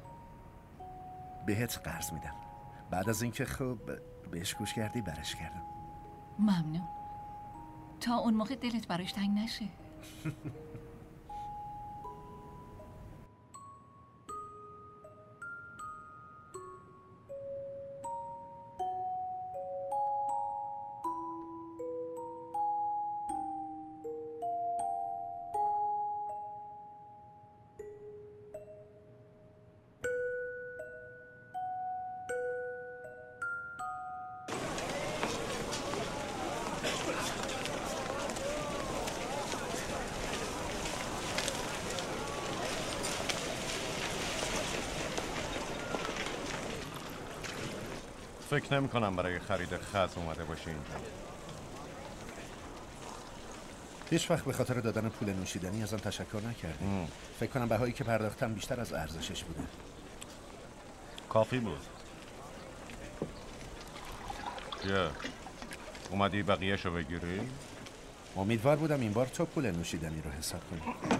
بهت قرض میدم. بعد از اینکه خوب بهش گوش کردی برش کردم. ممنون. تا اون موقع دلت براش تنگ نشه. فکر نمی کنم برای خرید خز اومده باشه اینجا. هیچ وقت به خاطر دادن پول نوشیدنی ازم تشکر نکردی. فکر کنم بهایی که پرداختم بیشتر از ارزشش بوده. کافی بود. بیا اومدی بقیه‌شو بگیری؟ امیدوار بودم این بار تو پول نوشیدنی رو حساب کنی.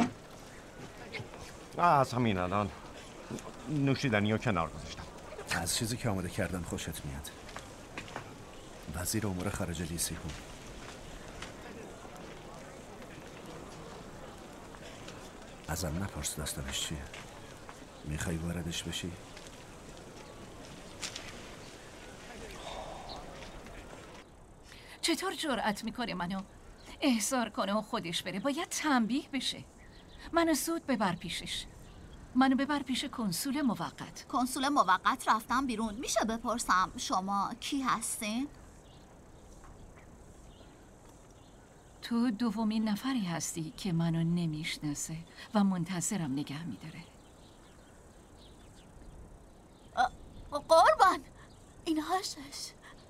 از همین الان نوشیدنی رو کنار گذاشتم. از چیزی که آماده کردم خوشت میاد. وزیر امور خارجه لیسی کن. ازم نپرس داستانش چیه. میخوای واردش بشی؟ چطور جرأت میکنه منو احضار کنه و خودش بره؟ باید تنبیه بشه. منو زود ببر پیشش. منو ببر پیش کنسول موقت. کنسول موقت رفتم بیرون. میشه بپرسم شما کی هستین؟ تو دومین نفری هستی که منو نمیشناسه و منتظرم نگه میداره. قربان این هاشش.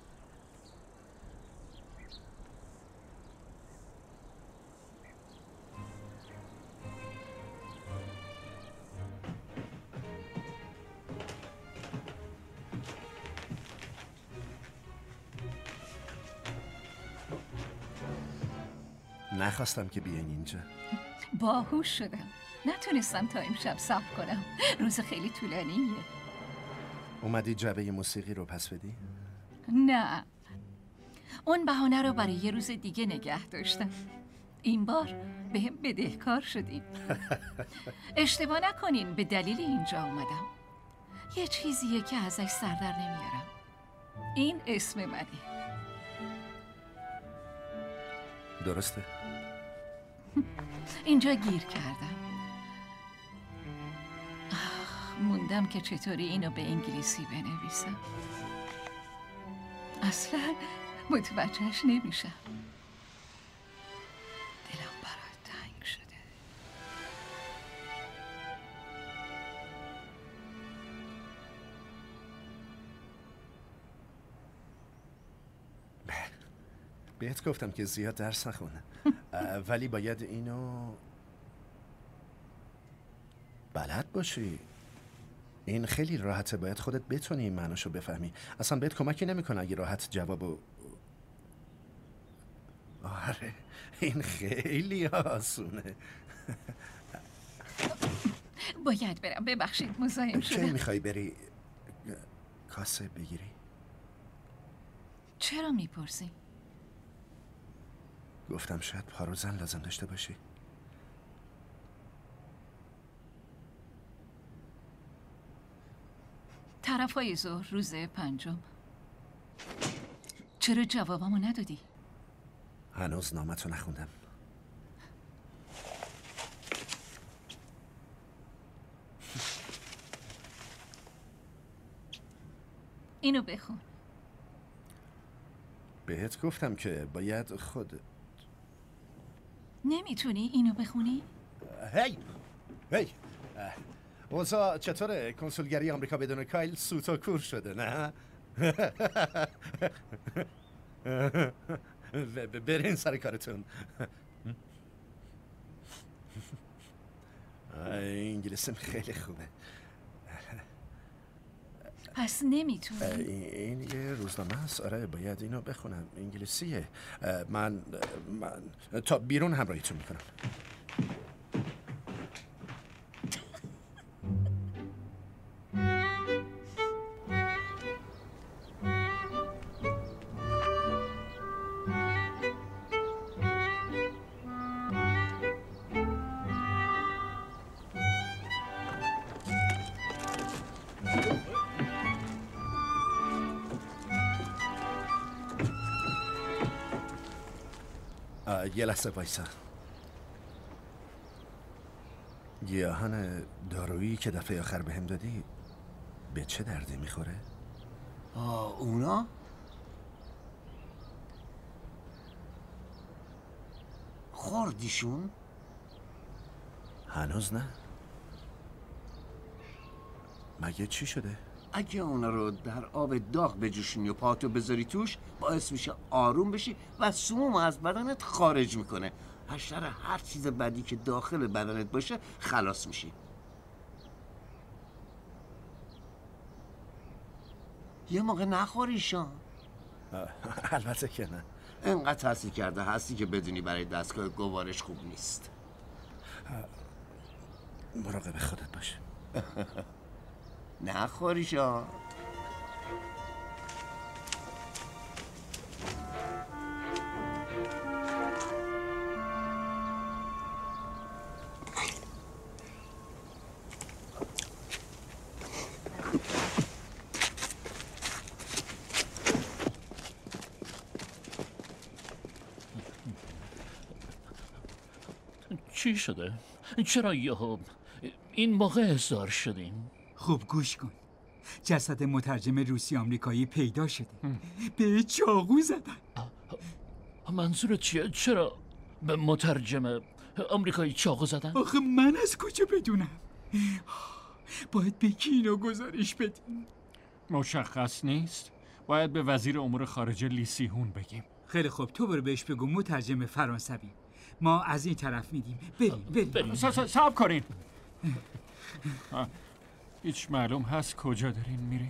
نخواستم که بیاین اینجا. باهوش شدم. نتونستم تا امشب صبر کنم. روز خیلی طولانیه. اومدی جعبه موسیقی رو پس بدی؟ نه، اون بهانه رو برای یه روز دیگه نگه داشتم. این بار بهم بدهکار شدیم. اشتباه نکنین، به دلیل اینجا اومدم. یه چیزیه که ازش سر در نمیارم. این اسم منه. درسته؟ اینجا گیر کردم. موندم که چطوری اینو به انگلیسی بنویسم. اصلا متوجهش نمیشم. دلم برات تنگ شده. بهت گفتم که زیاد درس نخونه. ولی باید اینو بلد باشی. این خیلی راحته، باید خودت بتونی معناشو بفهمی. اصلا بهت کمکی نمیکنه اگه راحت جوابو. آره این خیلی آسونه. باید برم، ببخشید مزاحم شدم. چه میخوای بری کاسه بگیری؟ چرا میپرسی؟ گفتم شاید پارو زن لازم داشته باشی. طرفای ظهر روز 5. چرا جوابمو ندادی؟ هنوز نامتو نخوندم. اینو بخون. بهت گفتم که باید خودت. نمیتونی اینو بخونی؟ هی اوضاع چطوره؟ کنسولگری آمریکا بدون کایل سوتا کور شده نه؟ برین سر کارتون. انگلیسیم خیلی خوبه. پس نمیتونی؟ این یه روزنامه هست. آره باید اینو بخونم. انگلیسیه. من تا بیرون همراهیتون میکنم. یه لحظه وایسا. گیاهان دارویی که دفعه آخر بهم دادی به چه دردی میخوره؟ اونا؟ خوردیشون؟ هنوز نه. مگه چی شده؟ اگه اونا رو در آب داغ بجوشونی و پاتو بذاری توش باعث میشه آروم بشی و سموم از بدنت خارج میکنه. حشر هر چیز بدی که داخل بدنت باشه خلاص میشی. یه موقع نخوریشان. البته که نه. انقدر تحصیل کرده هستی که بدونی برای دستگاه گوارش خوب نیست. مراقب خودت باش. نخوریشان. چی شده؟ چرا یهو این موقع احضار شدیم؟ خوب گوش کن. جسد مترجم روسی آمریکایی پیدا شده. به چاقو زدن. منظورت چیه؟ چرا؟ به مترجم آمریکایی چاقو زدن؟ آخه من از کجا بدونم؟ باید به کی اینو گزارش بدیم؟ مشخص نیست. باید به وزیر امور خارجه لیسیهون بگیم. خیلی خوب، تو برو بهش بگو مترجم فرانسوی. ما از این طرف میدیم. بریم. صبر کنین. هیچ معلوم هست کجا دارین میری؟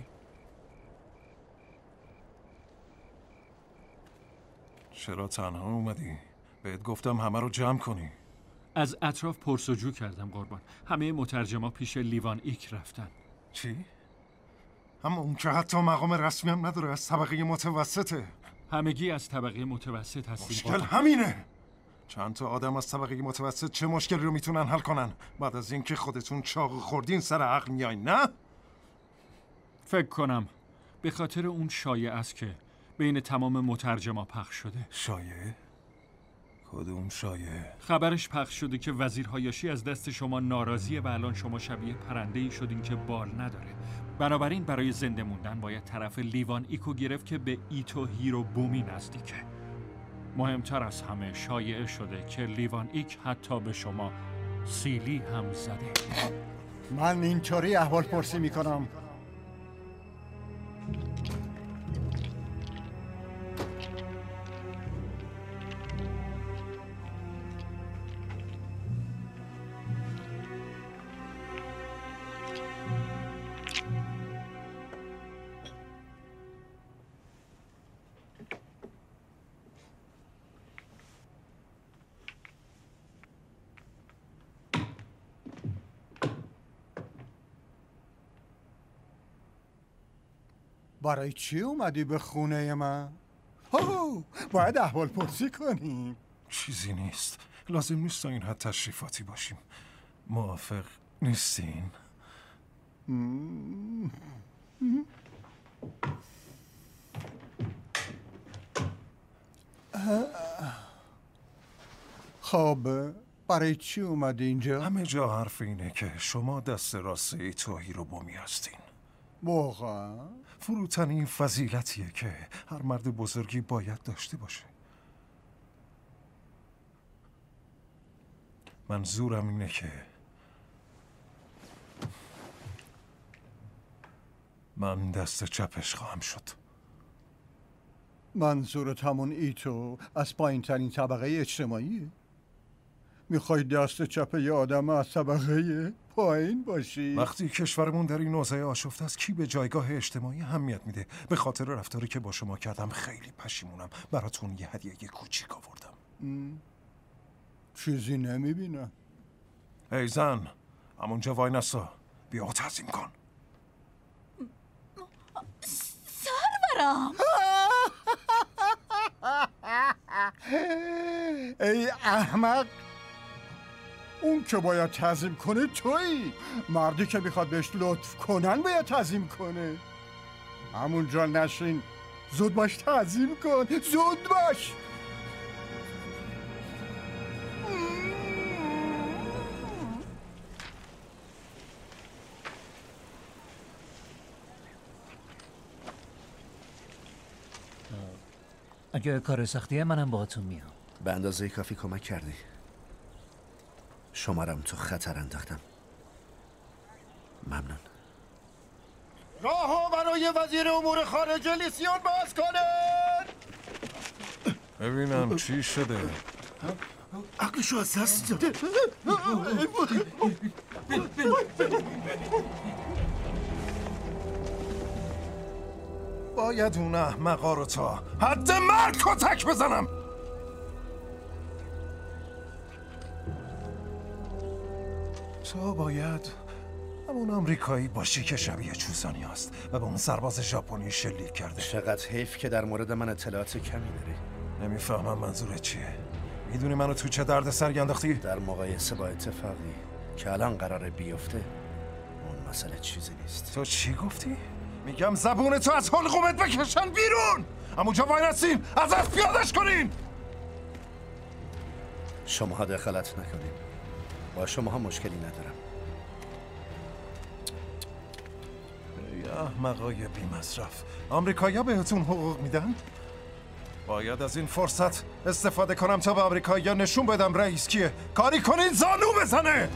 چرا تنها اومدی؟ بهت گفتم همه رو جمع کنی. از اطراف پرسجو کردم قربان. همه مترجما پیش لیوان ایک رفتن. چی؟ اما اون که حتی مقام رسمی هم نداره، از طبقه متوسطه. همگی از طبقه متوسط هستیم. مشکل همینه. چند تا آدم از طبقه متوسط چه مشکلی رو میتونن حل کنن؟ بعد از اینکه خودتون چاقو خوردین سر عقل میاین، نه؟ فکر کنم به خاطر اون شایعه است که بین تمام مترجما پخش شده. شایعه؟ کدوم شایعه؟ خبرش پخش شده که وزیر هایاشی از دست شما ناراضیه و الان شما شبیه پرنده‌ای شدین که بال نداره. بنابراین برای زنده موندن باید طرف لیوان ایکو گرفت که به ایتو هیرو بومی نزدیکه. مهمتر از همه شایعه شده که لیوان ایک حتی به شما سیلی هم زده. من اینطوری احوال پرسی میکنم. برای چی اومدی به خونه من؟ باید احوال پرسی کنیم. چیزی نیست. لازم نیست تا این حد تشریفاتی باشیم. موافق نیستین؟ خب برای چی اومدی اینجا؟ همه جا حرف اینه که شما دست راست ایتو هیرو بومی هستین. واقعا؟ فروتنی فضیلتیه که هر مرد بزرگی باید داشته باشه. منظورم اینه که من دست چپش خواهم شد. منظورت همون ایتو از پایین ترین طبقه اجتماعیه؟ میخوای دست چپ یه آدم از طبقه پایین باشی؟ وقتی کشورمون در این اوضاع آشفته است، کی به جایگاه اجتماعی اهمیت میده؟ به خاطر رفتاری که با شما کردم خیلی پشیمونم. براتون یه هدیه کوچیک آوردم. چیزی نمیبینم. ای زن، همونجا وای نسا. بیا تعظیم کن. سرورم. ای احمق، اون که باید تعظیم کنه تویی. مردی که میخواد بهش لطف کنن باید تعظیم کنه. همونجا نشین، زود باش تعظیم کن، زود باش. اگه کار سختیه منم باهاتون میام. به اندازه کافی کمک کردی. شمارم تو خطر انداختم. ممنون. راهو برای وزیر امور خارجه لیسیون باز کنن. ببینم چی شده. عقلشو از دست داده. باید اون احمقا رو تا حد مرگ کتک بزنم. تو باید همون آمریکایی باشی که شبیه چوسانی هست و به اون سرباز ژاپنی شلیک کرده. چقدر حیف که در مورد من اطلاعات کمی داری. نمیفهمم منظورت چیه. میدونی منو تو چه درد سری انداختی؟ در مقایسه با اتفاقی که الان قراره بیفته اون مسئله چیزی نیست. تو چی گفتی؟ میگم زبون تو از حلقومت بکشن بیرون. همونجا وای نستین، ازت پیادش کنین. شماها دخالت نکنین. با شماها مشکلی ندارم. ای احمقای بی مصرف. آمریکایی‌ها بهتون حقوق میدن؟ باید از این فرصت استفاده کنم تا به آمریکایی‌ها نشون بدم رئیس کیه. کاری کنین زانو بزنه.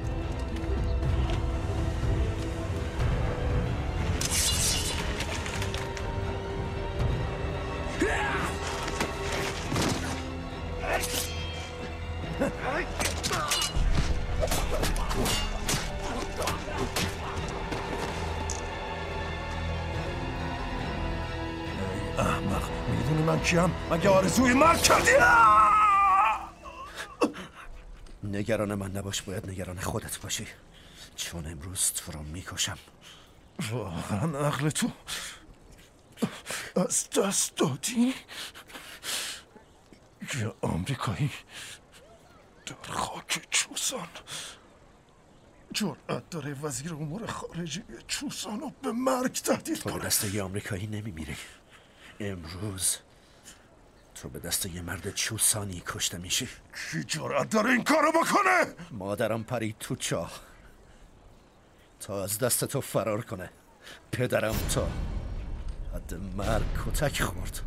احمق، میدونی من کیم؟ مگه آرزوی مرگ کردی؟ نگران من نباش، باید نگران خودت باشی، چون امروز تو رو میکشم. واقعا عقل تو از دست دادی؟ یه آمریکایی در خاک چوسان جرأت داره وزیر امور خارجه چوسان رو به مرگ تهدید کنه. تو به دست یه آمریکایی نمیمیری. امروز تو به دست یه مرد چوسانی کشته میشی. کی جرأت داره این کارو بکنه؟ مادرم پرید تو چاه تا از دست تو فرار کنه. پدرم تا حد مرگ کتک خورد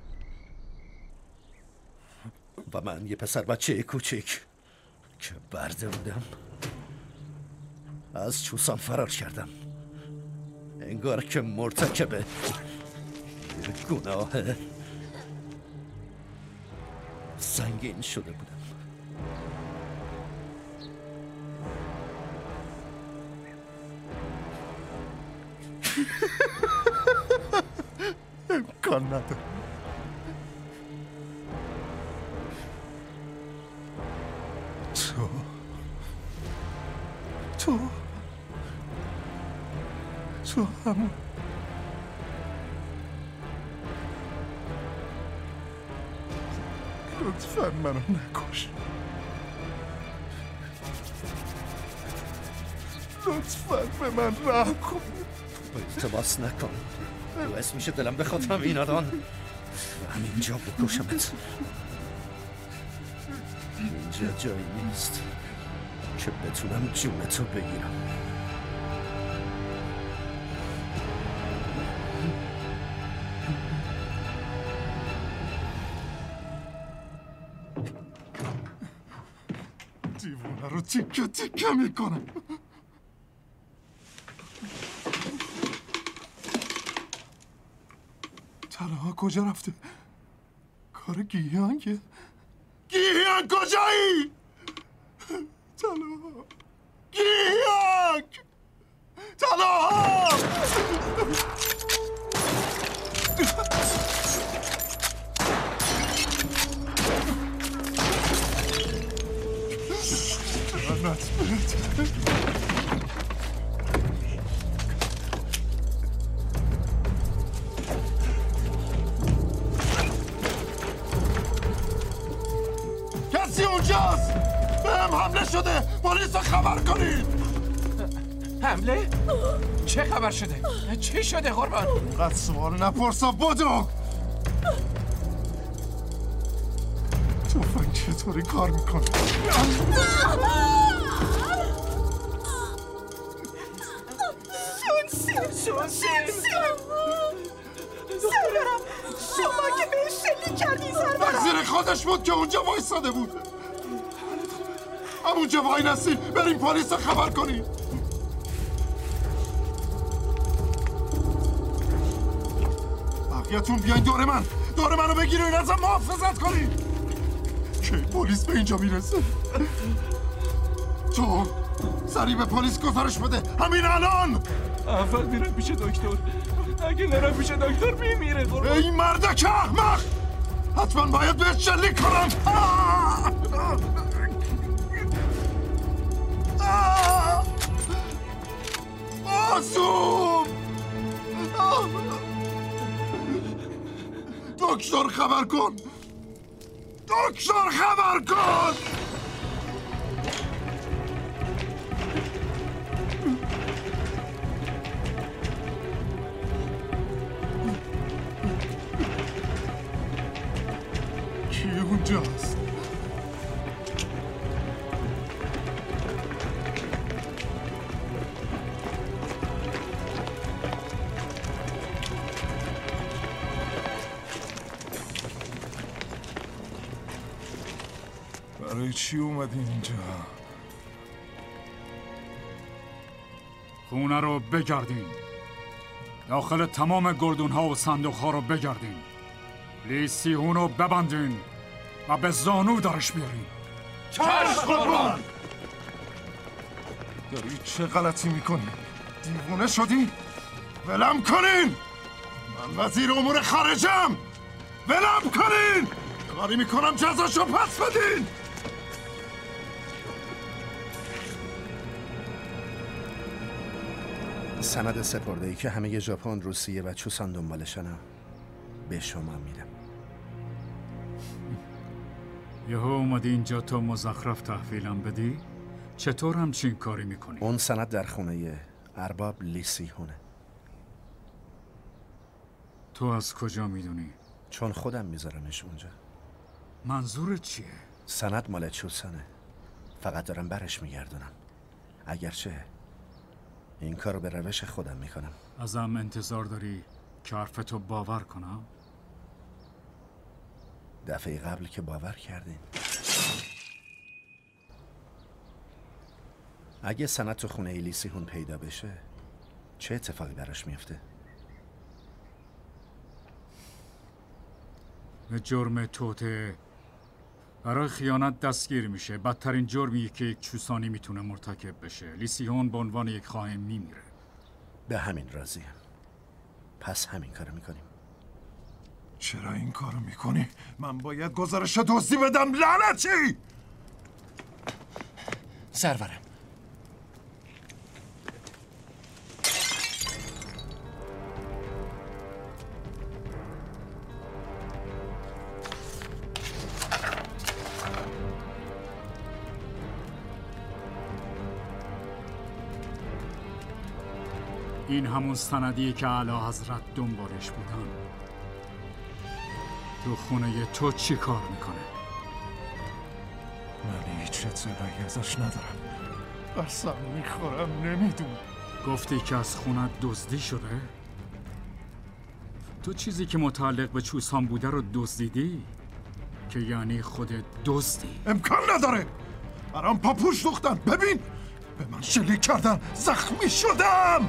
و من یه پسر بچه کوچیک که برده بودم از چوسان فرار کردم. انگار که مرتکب یه گناه سنگین شده بودم. امکان نداره. تو همون لطفاً منو نکش. لطفاً به من رحم کن. التماس نکن، باعث میشه دلم بخواد همین الان و همینجا بکشمت. اینجا جایی نیست که بتونم جونتو بگیرم. دیوونه رو تیکه تیکه میکنم. تنها کجا رفته؟ کار گیهانگه؟ گیهان کجایی؟ تنها گیهان تنها کسی اونجاست؟ بهم حمله شده، پلیس رو خبر کنید. حمله؟ چه خبر شده؟ چی شده قربان؟ قد سوال نپرسا، بدو. توفنگ چطوری کار میکنه؟ سرورم شما که بهش شلیک کردی سرورم. وزیر خودش بود که اونجا وایساده بود. همونجا وای نستین، بریم پلیس رو خبر کنیم. بقیه‌تون بیاین دور منو بگیرین، ازم محافظت کنین که پلیس به اینجا میرسه. تو سریع به پلیس گزارش بده همین الان. اول میرم پیش دکتر، اگه نرم پیش دکتر میمیره. ای مردک احمق، حتما باید بهش شلیک کنم. آسوم، دکتر خبر کن، دکتر خبر کن. کی اونجاست؟ برای چی اومدین اینجا؟ خونه رو بگردین. داخل تمام گردون‌ها و صندوق‌ها رو بگردین. لیسیهون رو ببندین و به زانو درش بیارین. چشم قربان! داری چه غلطی میکنی؟ دیوونه شدی؟ ولم کنین! من وزیر امور خارجم! ولم کنین! کاری میکنم جزاشو پس بدین! سند سپرده‌ای که همه ژاپن، روسیه و چوسان دنبالشن به شما میدم. یهو اومدی اینجا تا مزخرف تحویلم بدی؟ چطور همچین کاری میکنی؟ اون سند در خونه ارباب لیسیهونه. تو از کجا میدونی؟ چون خودم میذارمش اونجا. منظورت چیه؟ سند مال چوسانه. فقط دارم برش میگردونم. اگرچه این کارو به روش خودم میکنم. ازم انتظار داری که حرفتو باور کنم؟ دفعه قبل که باور کردین. اگه سند تو خونه لیسیهون پیدا بشه چه اتفاقی براش میفته؟ به جرم توته برای خیانت دستگیر میشه. بدترین جرمیه که یک چوسانی میتونه مرتکب بشه. لیسیهون به عنوان یک خائن میمیره. به همین راضیم. پس همین کارو میکنیم. چرا این کارو میکنی؟ من باید گزارش دزدی بدم لعنتی! سرورم. این همون سندیه که اعلی حضرت دنبالش بودن. تو خونه تو چی کار میکنه؟ من هیچ اطلاعی ازش ندارم. قسم میخورم نمیدونم. گفتی که از خونت دزدی شده؟ تو چیزی که متعلق به چوسان بوده رو دزدیدی؟ که یعنی خودت دزدی؟ امکان نداره. برام پاپوش دوختن. ببین به من شلیک کردن. زخمی شدم.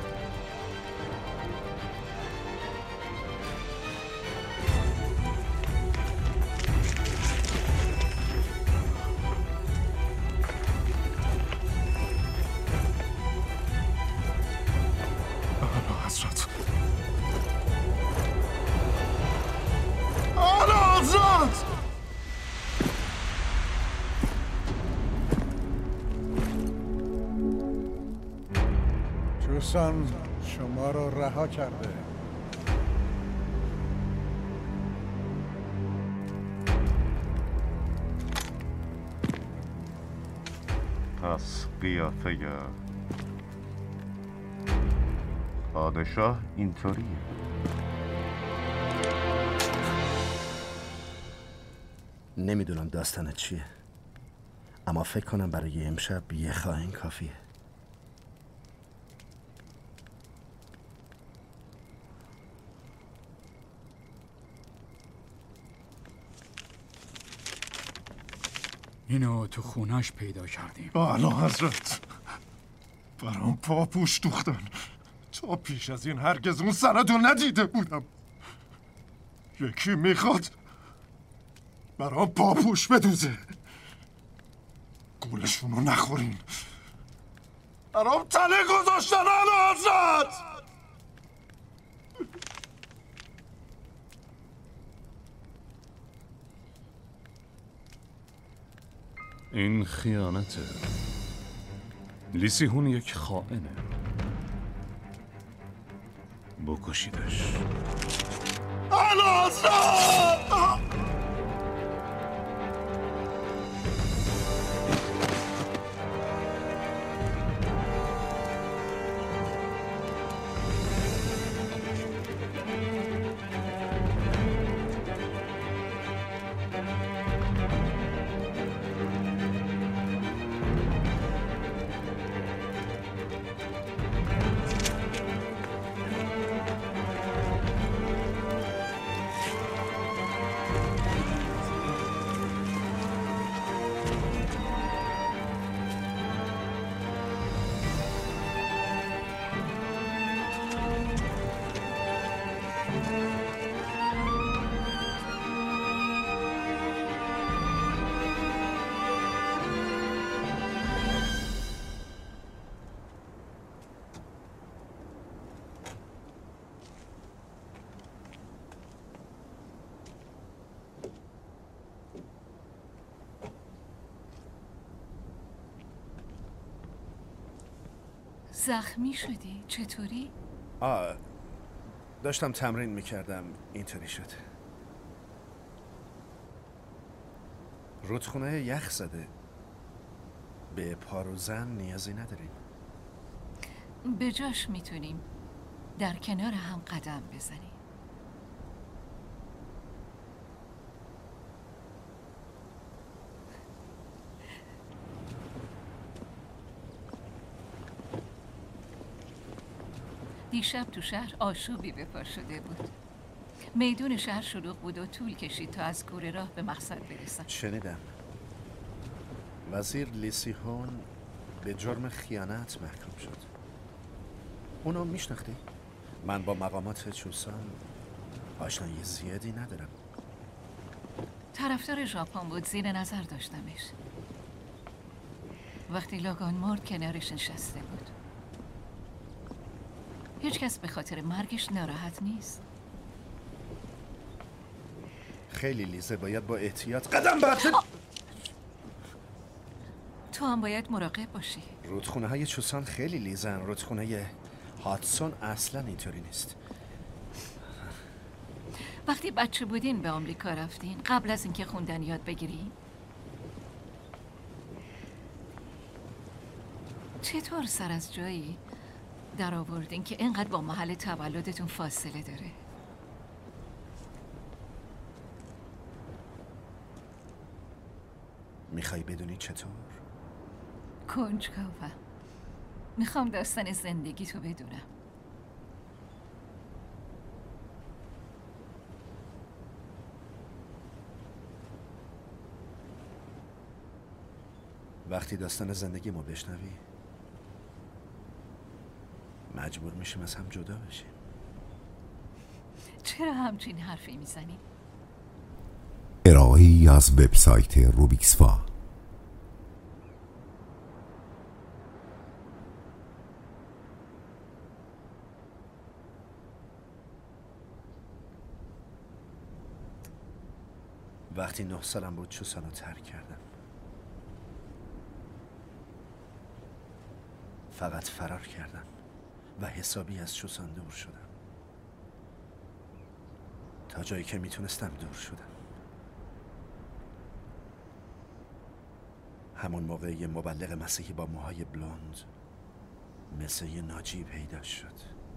چوسان شما رو رها کرده. پس قیافه پادشاه اینطوریه. نمیدونم داستانت چیه، اما فکر کنم برای امشب یه خائن کافیه. اینو تو خونش پیدا کردیم. اعلی حضرت برام پاپوش دوختن. تا پیش از این هرگز اون سندو ندیده بودم. یکی میخواد برام پاپوش بدوزه. گولشونو نخورین. برام تله گذاشتن اعلی حضرت. این خیانته. لیسیهون یک خائنه. بکشیدش. اعلی حضرت! زخمی شدی؟ چطوری؟ داشتم تمرین میکردم اینطوری شد. رودخونه یخ زده. به پاروزن نیازی نداریم. به جاش میتونیم در کنار هم قدم بزنیم. دیشب تو شهر آشوبی به پا شده بود. میدون شهر شلوغ بود و طول کشید تا از کوره راه به مقصد برسن. شنیدم وزیر لی سی هون به جرم خیانت محکوم شد. اونو میشناختی؟ من با مقامات چوسان آشنایی زیادی ندارم. طرفدار ژاپن بود، زیر نظر داشتمش. وقتی لاگان مرد کنارش نشسته بود. هیچ کس به خاطر مرگش ناراحت نیست. خیلی لیزه، باید با احتیاط قدم برداری. تو هم باید مراقب باشی. رودخونه های چوسان خیلی لیزن. رودخونه هاتسون اصلا اینطوری نیست. وقتی بچه بودین به آمریکا رفتین قبل از اینکه خوندن یاد بگیری؟ چطور سر از جایی در آوردین که اینقدر با محل تولدتون فاصله داره؟ میخوای بدونی چطور؟ کنجکاوم. میخوام داستان زندگی تو بدونم. وقتی داستان زندگی ما بشنوی مجبور میشیم از هم جدا بشیم. چرا همچین حرفی میزنی؟ ارائه‌ای از وبسایت روبیکسفا. وقتی 9 سالم بود چوسانو ترک کردم. فقط فرار کردم و حسابی از چوسان دور شدم. تا جایی که میتونستم دور شدم. همون موقع یه مبلغ مسیحی با موهای بلوند مثل یه ناجی پیدا شد.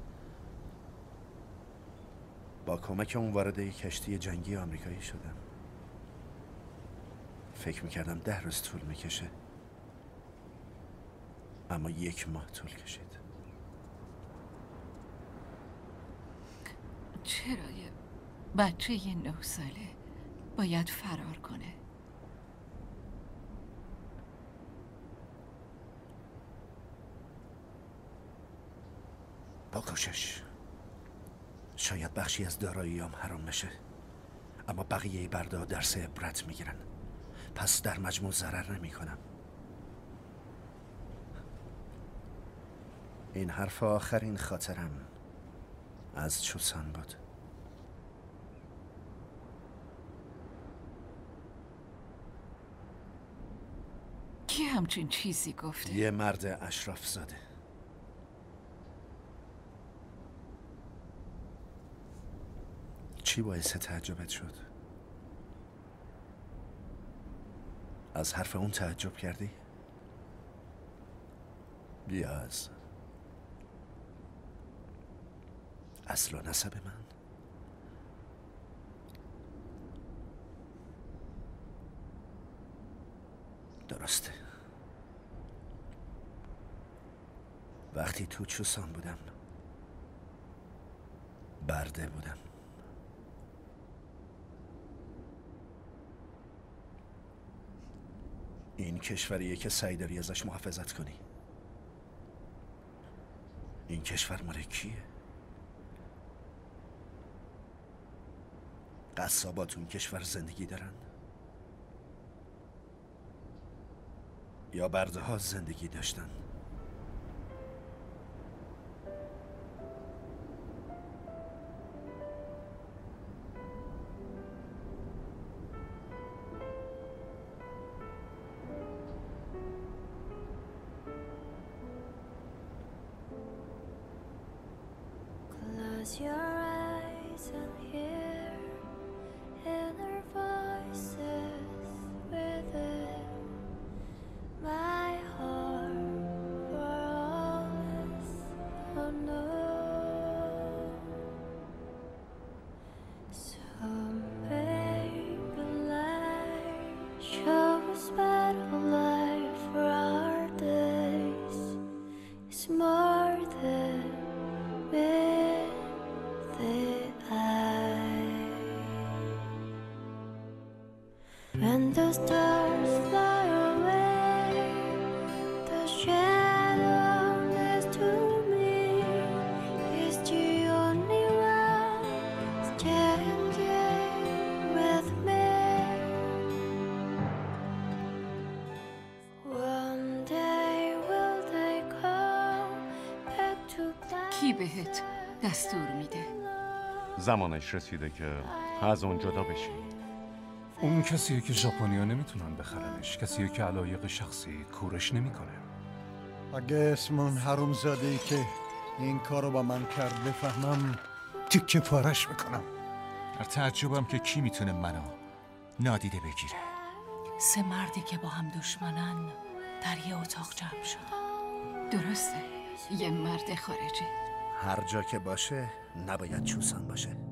با کمک اون وارد یه کشتی جنگی آمریکایی شدم. فکر میکردم 10 روز طول میکشه، اما 1 ماه طول کشید. چرا یه بچه 9 ساله باید فرار کنه؟ با کوشش شاید بخشی از داراییام حرام بشه، اما بقیه برده درس عبرت میگیرن. پس در مجموع ضرر نمی کنم. این حرف آخرین خاطرم از چوسان بود. کی همچین چیزی گفته؟ یه مرد اشراف زاده. چی باعث تعجبت شد؟ از حرف اون تعجب کردی؟ یا از اصل و نسب من؟ درسته. وقتی تو چوسان بودم برده بودم. این کشوریه که سعی داری ازش محافظت کنی. این کشور مال کیه؟ قصابا تو این کشور زندگی دارن؟ یا برده ها زندگی داشتن؟ Close your eyes and hear inner voices within my heart for all is unknown. So make a light, show us better life for our days. It's more than with the eye. When the stars fly away, the shadow next to me is the only one standing with me. One day will they come back to کی بهت دستور میده؟ زمانش رسیده که از اون جدا بشی. اون کسیه که ژاپنی‌ها نمیتونن بخرنش، کسیه که علایق شخصی کورش نمیکنه. اگه اسم اون حرومزاده‌ای که این کارو با من کرد بفهمم تیکه پارش میکنم. در تعجبم که کی میتونه منو نادیده بگیره. 3 مردی که با هم دشمنن در یه اتاق جمع شدن. درسته، یه مرد خارجی. هر جا که باشه نباید چوسان باشه.